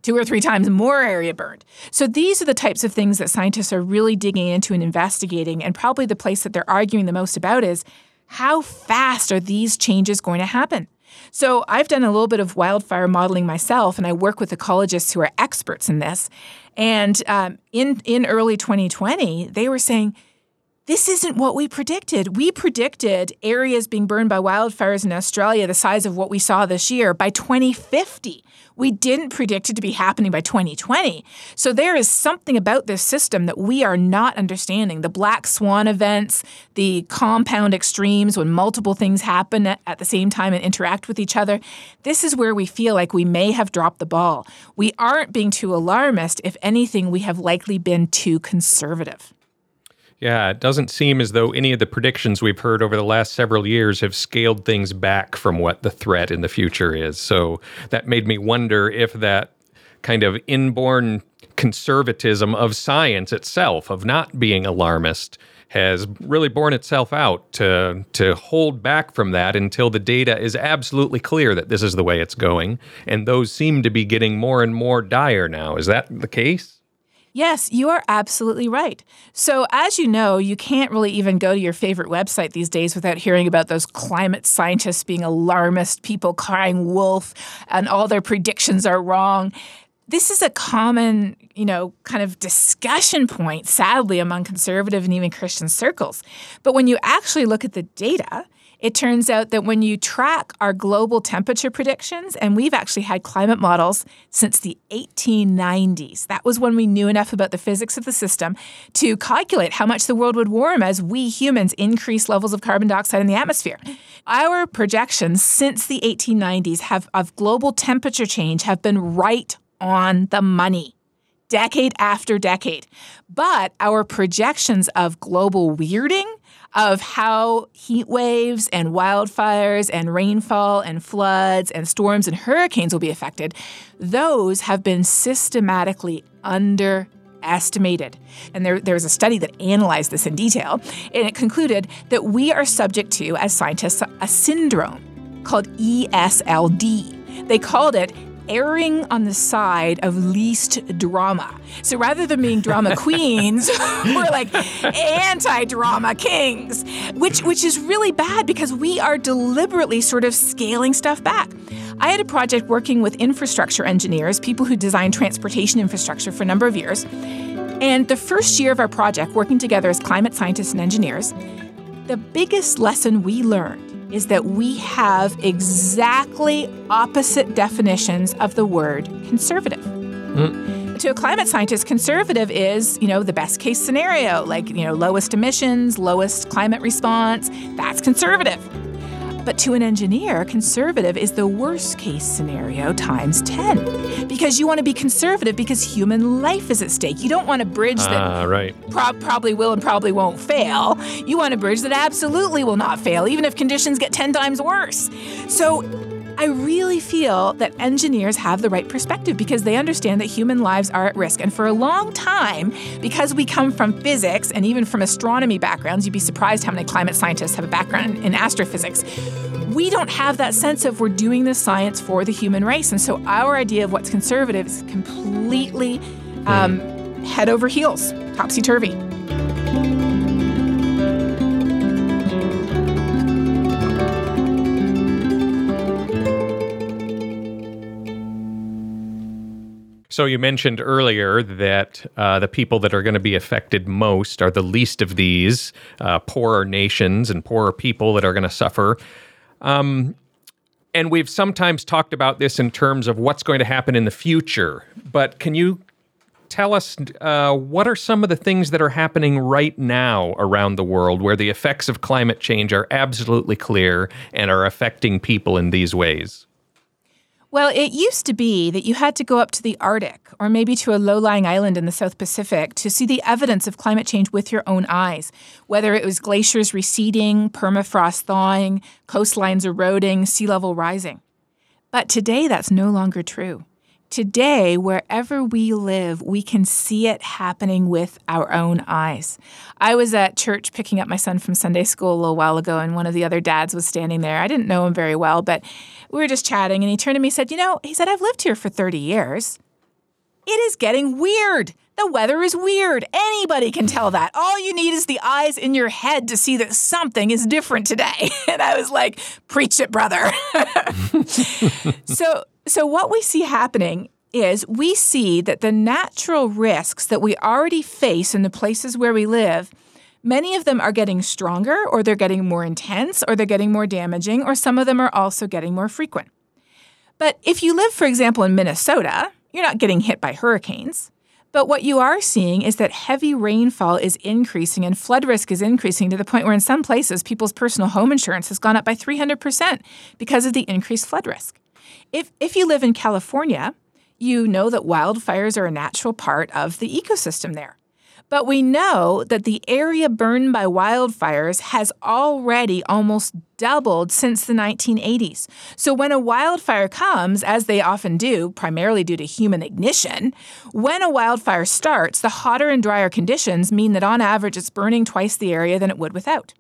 two or three times more area burned. So these are the types of things that scientists are really digging into and investigating. And probably the place that they're arguing the most about is how fast are these changes going to happen? So I've done a little bit of wildfire modeling myself, and I work with ecologists who are experts in this. And um, in, in early twenty twenty, they were saying, this isn't what we predicted. We predicted areas being burned by wildfires in Australia the size of what we saw this year by twenty fifty. We didn't predict it to be happening by twenty twenty. So there is something about this system that we are not understanding. The black swan events, the compound extremes when multiple things happen at the same time and interact with each other. This is where we feel like we may have dropped the ball. We aren't being too alarmist. If anything, we have likely been too conservative. Yeah, it doesn't seem as though any of the predictions we've heard over the last several years have scaled things back from what the threat in the future is. So that made me wonder if that kind of inborn conservatism of science itself, of not being alarmist, has really borne itself out to to hold back from that until the data is absolutely clear that this is the way it's going. And those seem to be getting more and more dire now. Is that the case? Yes, you are absolutely right. So as you know, you can't really even go to your favorite website these days without hearing about those climate scientists being alarmist, people crying wolf, and all their predictions are wrong. This is a common, you know, kind of discussion point, sadly, among conservative and even Christian circles. But when you actually look at the data, it turns out that when you track our global temperature predictions, and we've actually had climate models since the eighteen nineties. That was when we knew enough about the physics of the system to calculate how much the world would warm as we humans increase levels of carbon dioxide in the atmosphere. Our projections since the eighteen nineties have of global temperature change have been right on the money, decade after decade. But our projections of global weirding, of how heat waves and wildfires and rainfall and floods and storms and hurricanes will be affected, those have been systematically underestimated. And there, there was a study that analyzed this in detail, and it concluded that we are subject to, as scientists, a syndrome called E S L D. They called it erring on the side of least drama. So rather than being drama queens, we're like anti-drama kings, which which is really bad because we are deliberately sort of scaling stuff back. I had a project working with infrastructure engineers, people who design transportation infrastructure for a number of years. And the first year of our project, working together as climate scientists and engineers, the biggest lesson we learned is that we have exactly opposite definitions of the word conservative. Mm. To a climate scientist, conservative is, you know, the best case scenario, like, you know, lowest emissions, lowest climate response. That's conservative. But to an engineer, conservative is the worst case scenario times ten. Because you want to be conservative because human life is at stake. You don't want a bridge that uh, right. pro- probably will and probably won't fail. You want a bridge that absolutely will not fail, even if conditions get ten times worse. So I really feel that engineers have the right perspective because they understand that human lives are at risk. And for a long time, because we come from physics and even from astronomy backgrounds, you'd be surprised how many climate scientists have a background in astrophysics. We don't have that sense of we're doing this science for the human race. And so our idea of what's conservative is completely um, head over heels, topsy-turvy. So you mentioned earlier that uh, the people that are going to be affected most are the least of these uh, poorer nations and poorer people that are going to suffer. Um, and we've sometimes talked about this in terms of what's going to happen in the future. But can you tell us uh, what are some of the things that are happening right now around the world where the effects of climate change are absolutely clear and are affecting people in these ways? Well, it used to be that you had to go up to the Arctic or maybe to a low-lying island in the South Pacific to see the evidence of climate change with your own eyes, whether it was glaciers receding, permafrost thawing, coastlines eroding, sea level rising. But today, that's no longer true. Today, wherever we live, we can see it happening with our own eyes. I was at church picking up my son from Sunday school a little while ago, and one of the other dads was standing there. I didn't know him very well, but we were just chatting, and he turned to me and said, you know, he said, I've lived here for thirty years. It is getting weird. The weather is weird. Anybody can tell that. All you need is the eyes in your head to see that something is different today. And I was like, preach it, brother. so, so what we see happening is we see that the natural risks that we already face in the places where we live, many of them are getting stronger, or they're getting more intense, or they're getting more damaging, or some of them are also getting more frequent. But if you live, for example, in Minnesota, you're not getting hit by hurricanes. But what you are seeing is that heavy rainfall is increasing and flood risk is increasing to the point where in some places people's personal home insurance has gone up by three hundred percent because of the increased flood risk. If if you live in California, you know that wildfires are a natural part of the ecosystem there. But we know that the area burned by wildfires has already almost doubled since the nineteen eighties. So when a wildfire comes, as they often do, primarily due to human ignition, when a wildfire starts, the hotter and drier conditions mean that on average it's burning twice the area than it would without.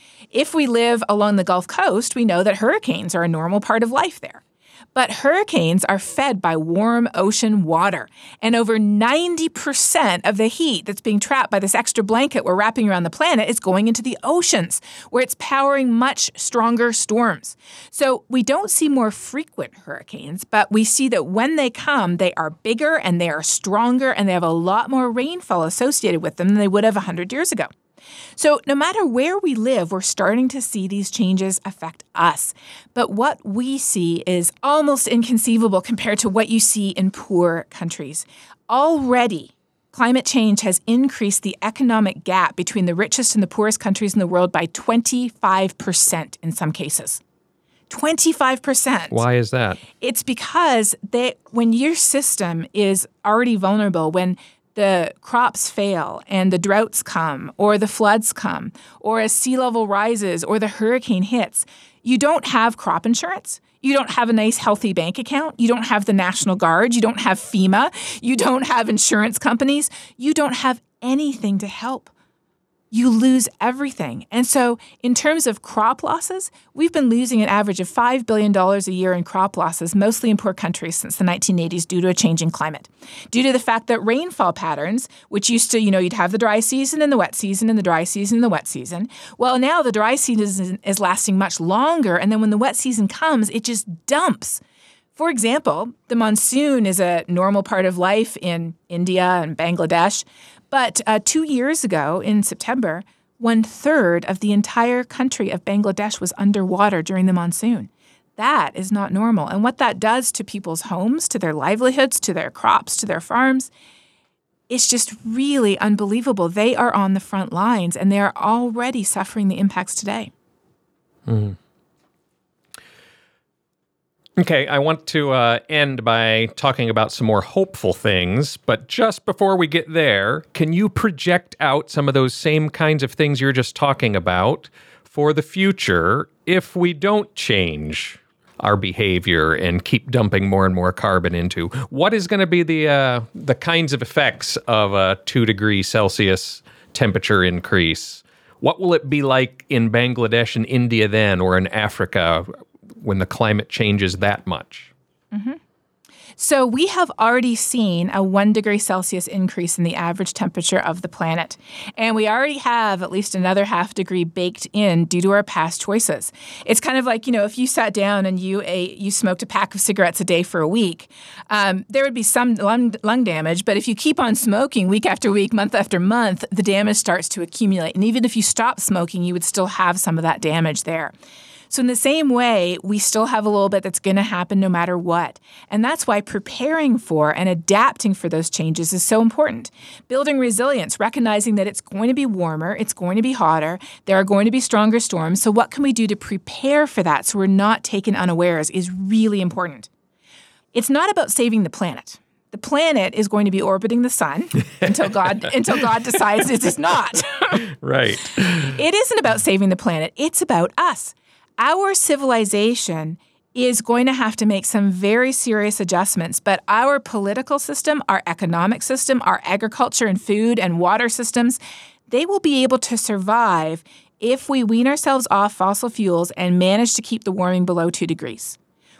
If we live along the Gulf Coast, we know that hurricanes are a normal part of life there. But hurricanes are fed by warm ocean water, and over ninety percent of the heat that's being trapped by this extra blanket we're wrapping around the planet is going into the oceans, where it's powering much stronger storms. So we don't see more frequent hurricanes, but we see that when they come, they are bigger and they are stronger and they have a lot more rainfall associated with them than they would have one hundred years ago. So no matter where we live, we're starting to see these changes affect us. But what we see is almost inconceivable compared to what you see in poor countries. Already, climate change has increased the economic gap between the richest and the poorest countries in the world by twenty-five percent in some cases. twenty-five percent. Why is that? It's because they, when your system is already vulnerable, when the crops fail and the droughts come or the floods come or as sea level rises or the hurricane hits, you don't have crop insurance. You don't have a nice, healthy bank account. You don't have the National Guard. You don't have FEMA. You don't have insurance companies. You don't have anything to help. You lose everything. And so in terms of crop losses, we've been losing an average of five billion dollars a year in crop losses, mostly in poor countries since the nineteen eighties due to a changing climate. Due to the fact that rainfall patterns, which used to, you know, you'd have the dry season and the wet season and the dry season and the wet season. Well, now the dry season is lasting much longer. And then when the wet season comes, it just dumps. For example, the monsoon is a normal part of life in India and Bangladesh. But uh, two years ago, in September, one third of the entire country of Bangladesh was underwater during the monsoon. That is not normal. And what that does to people's homes, to their livelihoods, to their crops, to their farms, it's just really unbelievable. They are on the front lines, and they are already suffering the impacts today. Mm. Okay, I want to uh, end by talking about some more hopeful things, but just before we get there, can you project out some of those same kinds of things you're just talking about for the future if we don't change our behavior and keep dumping more and more carbon into? What is going to be the uh, the kinds of effects of a two degree Celsius temperature increase? What will it be like in Bangladesh and India then, or in Africa, when the climate changes that much? Mm-hmm. So we have already seen a one degree Celsius increase in the average temperature of the planet. And we already have at least another half degree baked in due to our past choices. It's kind of like, you know, if you sat down and you ate, you smoked a pack of cigarettes a day for a week, um, there would be some lung, lung damage. But if you keep on smoking week after week, month after month, the damage starts to accumulate. And even if you stop smoking, you would still have some of that damage there. So in the same way, we still have a little bit that's going to happen no matter what. And that's why preparing for and adapting for those changes is so important. Building resilience, recognizing that it's going to be warmer, it's going to be hotter, there are going to be stronger storms. So what can we do to prepare for that so we're not taken unawares is really important. It's not about saving the planet. The planet is going to be orbiting the sun until God until God decides it is not. Right. It isn't about saving the planet. It's about us. Our civilization is going to have to make some very serious adjustments, but our political system, our economic system, our agriculture and food and water systems, they will be able to survive if we wean ourselves off fossil fuels and manage to keep the warming below two degrees.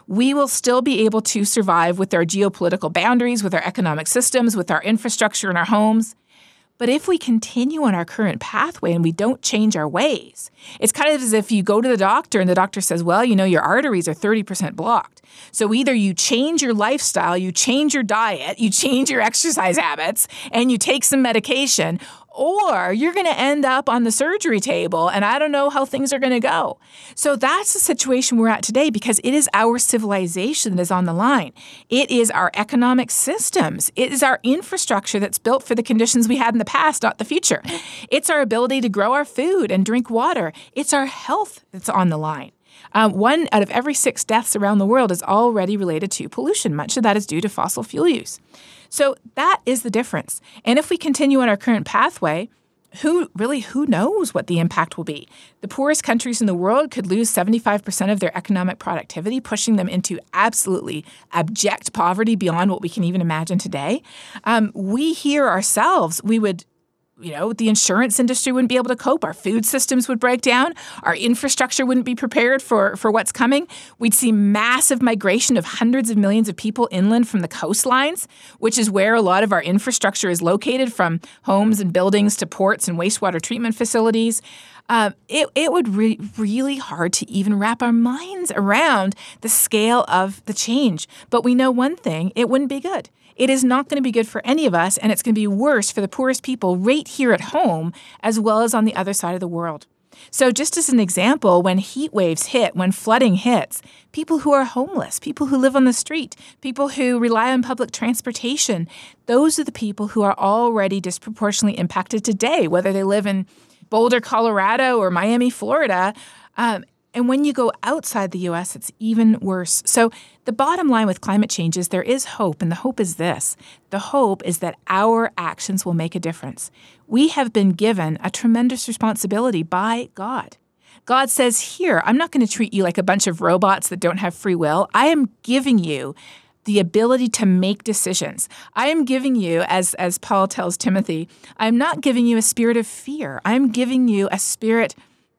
we will still be able to survive with our geopolitical boundaries, with our economic systems, with our infrastructure in our homes. But if we continue on our current pathway and we don't change our ways, it's kind of as if you go to the doctor and the doctor says, well, you know, your arteries are thirty percent blocked. So either you change your lifestyle, you change your diet, you change your exercise habits, and you take some medication, or you're going to end up on the surgery table, and I don't know how things are going to go. So that's the situation we're at today because it is our civilization that is on the line. It is our economic systems. It is our infrastructure that's built for the conditions we had in the past, not the future. It's our ability to grow our food and drink water. It's our health that's on the line. Um, one out of every six deaths around the world is already related to pollution. Much of that is due to fossil fuel use. So that is the difference. And if we continue on our current pathway, who really, who knows what the impact will be? The poorest countries in the world could lose seventy-five percent of their economic productivity, pushing them into absolutely abject poverty beyond what we can even imagine today. Um, we here ourselves, we would You know, the insurance industry wouldn't be able to cope. Our food systems would break down. Our infrastructure wouldn't be prepared for, for what's coming. We'd see massive migration of hundreds of millions of people inland from the coastlines, which is where a lot of our infrastructure is located, from homes and buildings to ports and wastewater treatment facilities. Uh, it, it would be re- really hard to even wrap our minds around the scale of the change. But we know one thing, it wouldn't be good. It is not going to be good for any of us, and it's going to be worse for the poorest people right here at home as well as on the other side of the world. So just as an example, when heat waves hit, when flooding hits, people who are homeless, people who live on the street, people who rely on public transportation, those are the people who are already disproportionately impacted today, whether they live in Boulder, Colorado, or Miami, Florida. Um, And when you go outside the U S, it's even worse. So the bottom line with climate change is there is hope, and the hope is this. The hope is that our actions will make a difference. We have been given a tremendous responsibility by God. God says, here, I'm not going to treat you like a bunch of robots that don't have free will. I am giving you the ability to make decisions. I am giving you, as, as Paul tells Timothy, I'm not giving you a spirit of fear. I'm giving you a spirit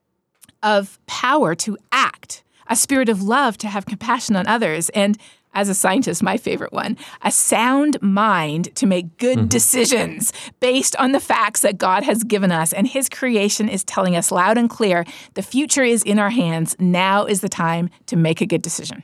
of power to act, a spirit of love to have compassion on others, and as a scientist, my favorite one, a sound mind to make good mm-hmm. decisions based on the facts that God has given us. And his creation is telling us loud and clear, the future is in our hands. Now is the time to make a good decision.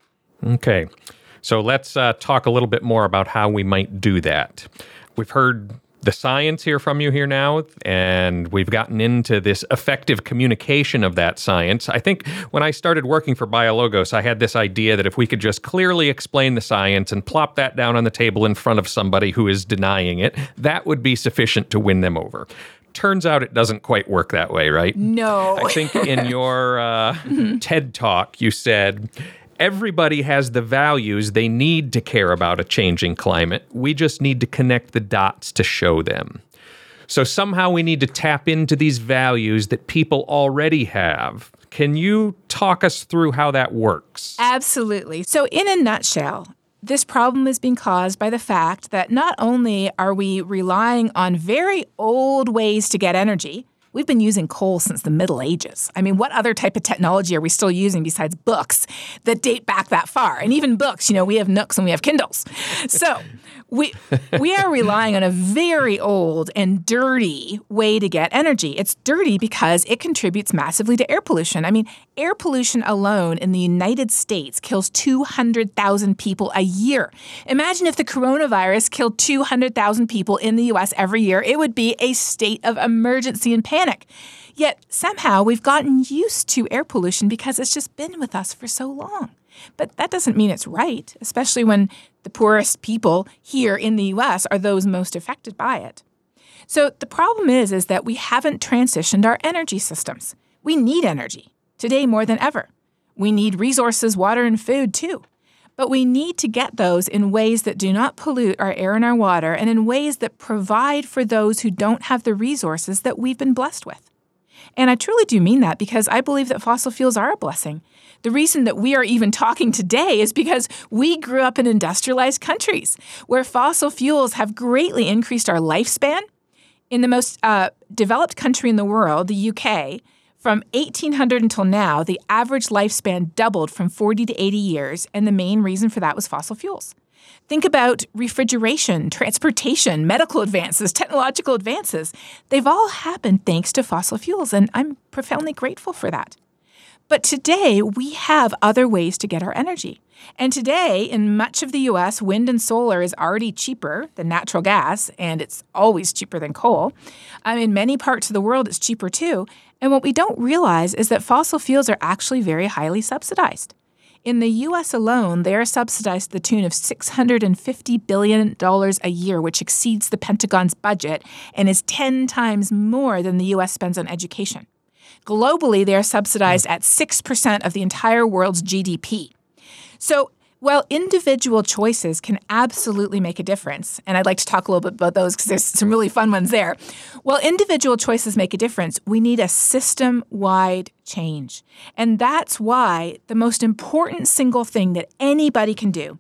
Okay, so let's uh, talk a little bit more about how we might do that. We've heard the science here from you here now, and we've gotten into this effective communication of that science. I think when I started working for BioLogos, I had this idea that if we could just clearly explain the science and plop that down on the table in front of somebody who is denying it, that would be sufficient to win them over. Turns out it doesn't quite work that way, right? No. I think in your uh, mm-hmm. TED Talk, you said, everybody has the values they need to care about a changing climate. We just need to connect the dots to show them. So somehow we need to tap into these values that people already have. Can you talk us through how that works? Absolutely. So in a nutshell, this problem is being caused by the fact that not only are we relying on very old ways to get energy. We've been using coal since the Middle Ages. I mean, what other type of technology are we still using besides books that date back that far? And even books, you know, we have Nooks and we have Kindles. So we we are relying on a very old and dirty way to get energy. It's dirty because it contributes massively to air pollution. I mean, air pollution alone in the United States kills two hundred thousand people a year. Imagine if the coronavirus killed two hundred thousand people in the U S every year. It would be a state of emergency and panic. Panic. Yet somehow we've gotten used to air pollution because it's just been with us for so long. But that doesn't mean it's right, especially when the poorest people here in the U S are those most affected by it. So the problem is, is that we haven't transitioned our energy systems. We need energy today more than ever. We need resources, water, and food too. But we need to get those in ways that do not pollute our air and our water, and in ways that provide for those who don't have the resources that we've been blessed with. And I truly do mean that because I believe that fossil fuels are a blessing. The reason that we are even talking today is because we grew up in industrialized countries where fossil fuels have greatly increased our lifespan. In the most uh, developed country in the world, the U K, From eighteen hundred until now, the average lifespan doubled from forty to eighty years, and the main reason for that was fossil fuels. Think about refrigeration, transportation, medical advances, technological advances. They've all happened thanks to fossil fuels, and I'm profoundly grateful for that. But today, we have other ways to get our energy. And today, in much of the U S, wind and solar is already cheaper than natural gas, and it's always cheaper than coal. Um, in many parts of the world, it's cheaper too. And what we don't realize is that fossil fuels are actually very highly subsidized. In the U S alone, they are subsidized to the tune of six hundred fifty billion dollars a year, which exceeds the Pentagon's budget and is ten times more than the U S spends on education. Globally, they are subsidized at six percent of the entire world's G D P. So while individual choices can absolutely make a difference, and I'd like to talk a little bit about those because there's some really fun ones there. While individual choices make a difference, we need a system-wide change. And that's why the most important single thing that anybody can do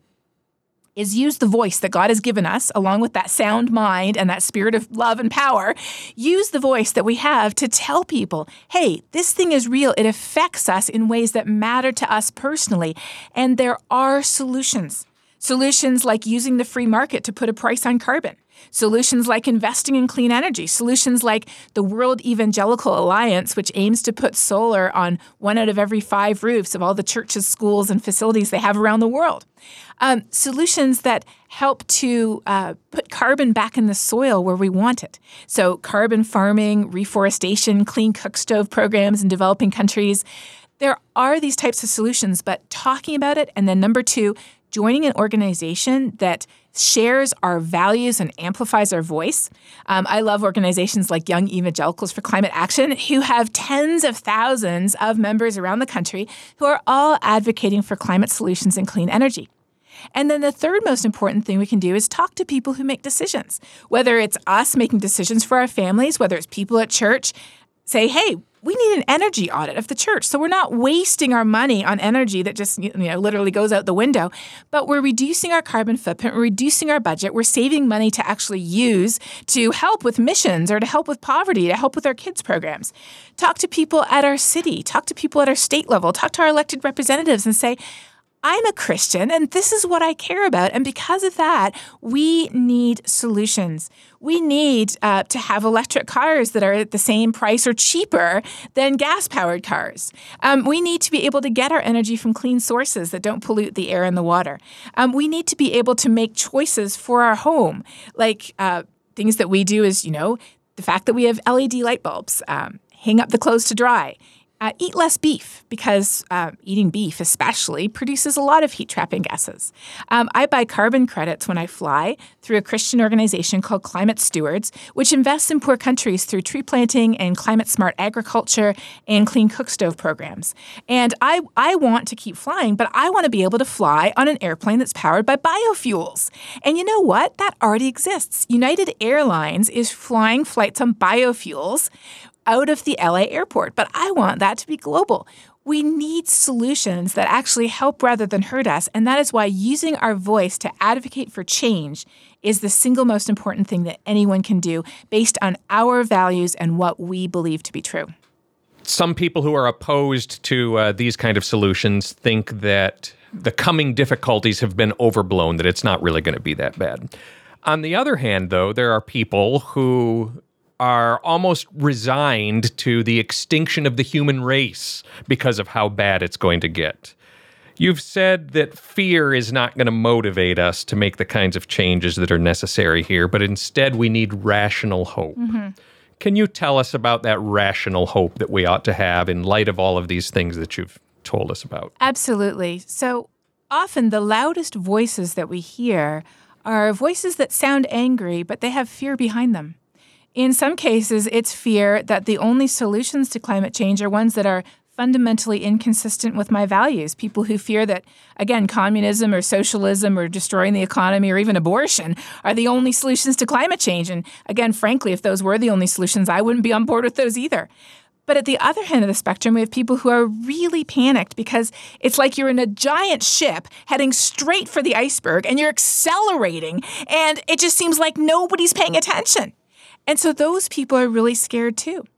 is use the voice that God has given us, along with that sound mind and that spirit of love and power. Use the voice that we have to tell people, hey, this thing is real. It affects us in ways that matter to us personally. And there are solutions. Solutions like using the free market to put a price on carbon. Solutions like investing in clean energy. Solutions like the World Evangelical Alliance, which aims to put solar on one out of every five roofs of all the churches, schools, and facilities they have around the world. Um, solutions that help to uh, put carbon back in the soil where we want it. So carbon farming, reforestation, clean cook stove programs in developing countries. There are these types of solutions, but talking about it, and then number two, joining an organization that shares our values and amplifies our voice. Um, I love organizations like Young Evangelicals for Climate Action, who have tens of thousands of members around the country who are all advocating for climate solutions and clean energy. And then the third most important thing we can do is talk to people who make decisions, whether it's us making decisions for our families, whether it's people at church. Say, hey, we need an energy audit of the church. So we're not wasting our money on energy that just, you know, literally goes out the window, but we're reducing our carbon footprint, we're reducing our budget, we're saving money to actually use to help with missions or to help with poverty, to help with our kids' programs. Talk to people at our city, talk to people at our state level, talk to our elected representatives and say, I'm a Christian and this is what I care about. And because of that, we need solutions. We need uh, to have electric cars that are at the same price or cheaper than gas-powered cars. Um, we need to be able to get our energy from clean sources that don't pollute the air and the water. Um, we need to be able to make choices for our home, like uh, things that we do is, you know, the fact that we have L E D light bulbs, um, hang up the clothes to dry. Uh, eat less beef because uh, eating beef especially produces a lot of heat-trapping gases. Um, I buy carbon credits when I fly through a Christian organization called Climate Stewards, which invests in poor countries through tree planting and climate-smart agriculture and clean cook stove programs. And I, I want to keep flying, but I want to be able to fly on an airplane that's powered by biofuels. And you know what? That already exists. United Airlines is flying flights on biofuels out of the L A airport, but I want that to be global. We need solutions that actually help rather than hurt us, and that is why using our voice to advocate for change is the single most important thing that anyone can do based on our values and what we believe to be true. Some people who are opposed to uh, these kind of solutions think that the coming difficulties have been overblown, that it's not really going to be that bad. On the other hand, though, there are people who are almost resigned to the extinction of the human race because of how bad it's going to get. You've said that fear is not going to motivate us to make the kinds of changes that are necessary here, but instead we need rational hope. Mm-hmm. Can you tell us about that rational hope that we ought to have in light of all of these things that you've told us about? Absolutely. So often the loudest voices that we hear are voices that sound angry, but they have fear behind them. In some cases, it's fear that the only solutions to climate change are ones that are fundamentally inconsistent with my values. People who fear that, again, communism or socialism or destroying the economy or even abortion are the only solutions to climate change. And again, frankly, if those were the only solutions, I wouldn't be on board with those either. But at the other end of the spectrum, we have people who are really panicked because it's like you're in a giant ship heading straight for the iceberg and you're accelerating and it just seems like nobody's paying attention. And so those people are really scared too.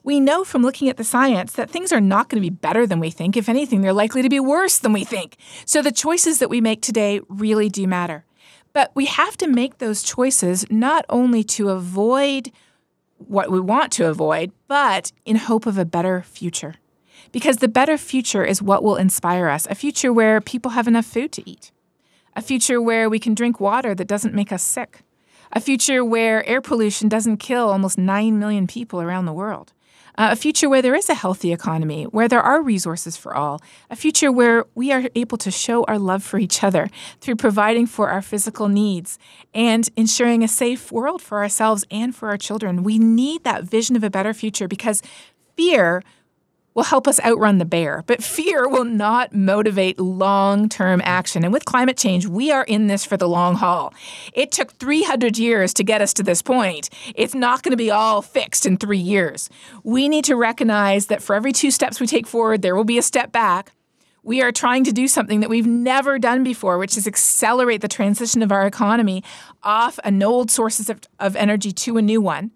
We know from looking at the science that things are not going to be better than we think. If anything, they're likely to be worse than we think. So the choices that we make today really do matter. But we have to make those choices not only to avoid what we want to avoid, but in hope of a better future. Because the better future is what will inspire us, a future where people have enough food to eat, a future where we can drink water that doesn't make us sick, a future where air pollution doesn't kill almost nine million people around the world, uh, a future where there is a healthy economy, where there are resources for all, a future where we are able to show our love for each other through providing for our physical needs and ensuring a safe world for ourselves and for our children. We need that vision of a better future because fear will help us outrun the bear, but fear will not motivate long-term action. And with climate change, we are in this for the long haul. It took three hundred years to get us to this point. It's not going to be all fixed in three years. We need to recognize that for every two steps we take forward, there will be a step back. We are trying to do something that we've never done before, which is accelerate the transition of our economy off an old sources of, of energy to a new one.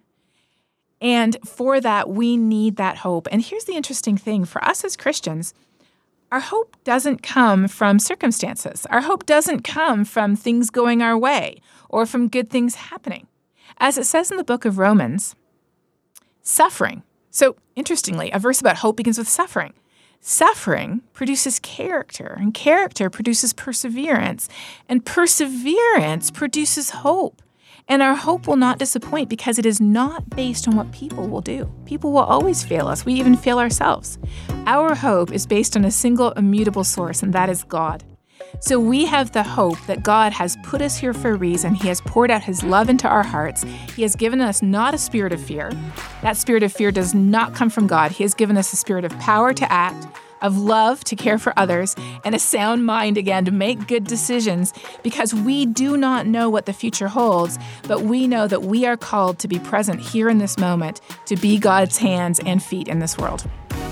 And for that, we need that hope. And here's the interesting thing. For us as Christians, our hope doesn't come from circumstances. Our hope doesn't come from things going our way or from good things happening. As it says in the book of Romans, suffering. So interestingly, a verse about hope begins with suffering. Suffering produces character, and character produces perseverance, and perseverance produces hope. And our hope will not disappoint because it is not based on what people will do. People will always fail us. We even fail ourselves. Our hope is based on a single immutable source, and that is God. So we have the hope that God has put us here for a reason. He has poured out his love into our hearts. He has given us not a spirit of fear. That spirit of fear does not come from God. He has given us a spirit of power to act, of love to care for others, and a sound mind again to make good decisions, because we do not know what the future holds, but we know that we are called to be present here in this moment, to be God's hands and feet in this world.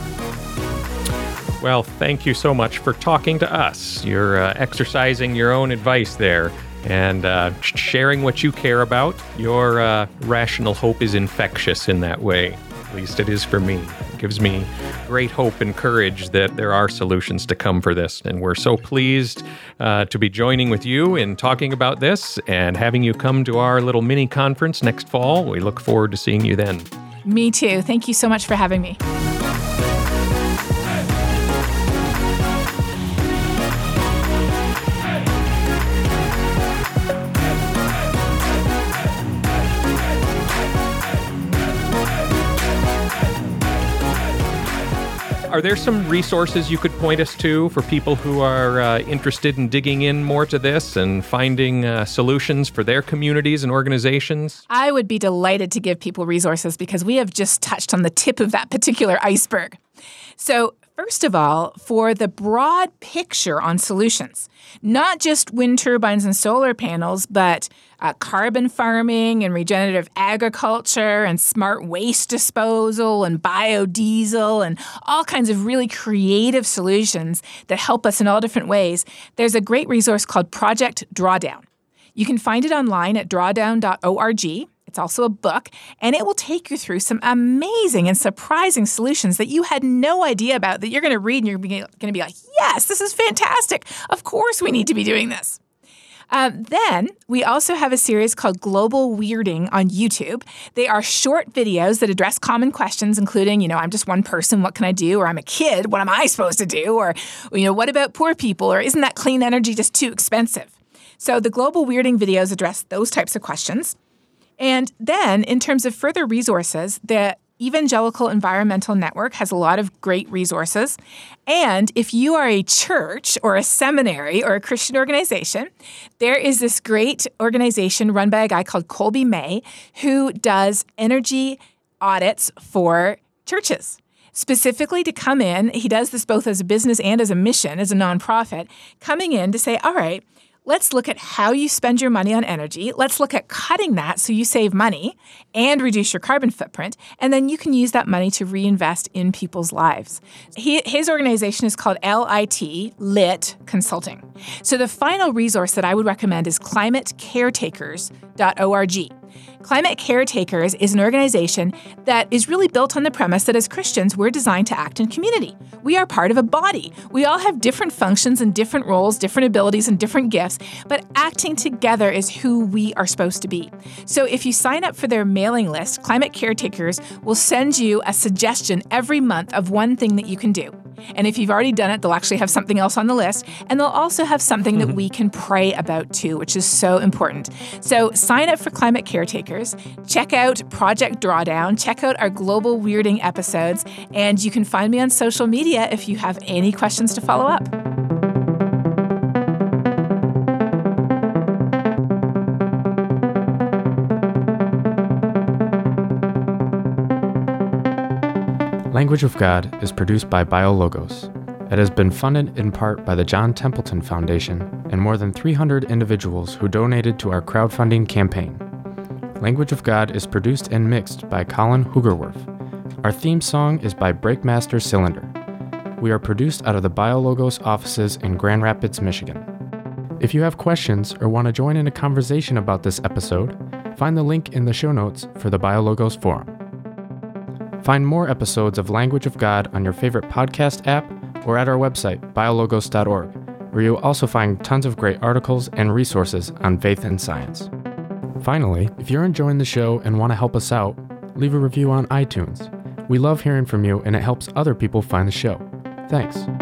Well, thank you so much for talking to us. You're uh, exercising your own advice there and uh, sharing what you care about. Your uh, rational hope is infectious in that way. At least it is for me. It gives me great hope and courage that there are solutions to come for this. And we're so pleased uh, to be joining with you in talking about this and having you come to our little mini conference next fall. We look forward to seeing you then. Me too. Thank you so much for having me. Are there some resources you could point us to for people who are uh, interested in digging in more to this and finding uh, solutions for their communities and organizations? I would be delighted to give people resources because we have just touched on the tip of that particular iceberg. So first of all, for the broad picture on solutions, not just wind turbines and solar panels, but uh, carbon farming and regenerative agriculture and smart waste disposal and biodiesel and all kinds of really creative solutions that help us in all different ways, there's a great resource called Project Drawdown. You can find it online at drawdown dot org. It's also a book, and it will take you through some amazing and surprising solutions that you had no idea about, that you're going to read and you're going to be like, yes, this is fantastic. Of course we need to be doing this. Um, then we also have a series called Global Weirding on YouTube. They are short videos that address common questions, including, you know, I'm just one person, what can I do? Or I'm a kid, what am I supposed to do? Or, you know, what about poor people? Or isn't that clean energy just too expensive? So the Global Weirding videos address those types of questions. And then, in terms of further resources, the Evangelical Environmental Network has a lot of great resources. And if you are a church or a seminary or a Christian organization, there is this great organization run by a guy called Colby May who does energy audits for churches. Specifically to come in, he does this both as a business and as a mission, as a nonprofit, coming in to say, all right, let's look at how you spend your money on energy. Let's look at cutting that so you save money and reduce your carbon footprint. And then you can use that money to reinvest in people's lives. He, his organization is called L I T, Lit Consulting. So the final resource that I would recommend is climate caretakers dot org. Climate Caretakers is an organization that is really built on the premise that as Christians, we're designed to act in community. We are part of a body. We all have different functions and different roles, different abilities and different gifts, but acting together is who we are supposed to be. So if you sign up for their mailing list, Climate Caretakers will send you a suggestion every month of one thing that you can do. And if you've already done it, they'll actually have something else on the list. And they'll also have something that we can pray about too, which is so important. So sign up for Climate Caretakers, check out Project Drawdown, check out our Global Weirding episodes, and you can find me on social media if you have any questions to follow up. Language of God is produced by BioLogos. It has been funded in part by the John Templeton Foundation and more than three hundred individuals who donated to our crowdfunding campaign. Language of God is produced and mixed by Colin Hoogerwerf. Our theme song is by Breakmaster Cylinder. We are produced out of the BioLogos offices in Grand Rapids, Michigan. If you have questions or want to join in a conversation about this episode, find the link in the show notes for the BioLogos forum. Find more episodes of Language of God on your favorite podcast app or at our website, biologos dot org, where you'll also find tons of great articles and resources on faith and science. Finally, if you're enjoying the show and want to help us out, leave a review on iTunes. We love hearing from you and it helps other people find the show. Thanks.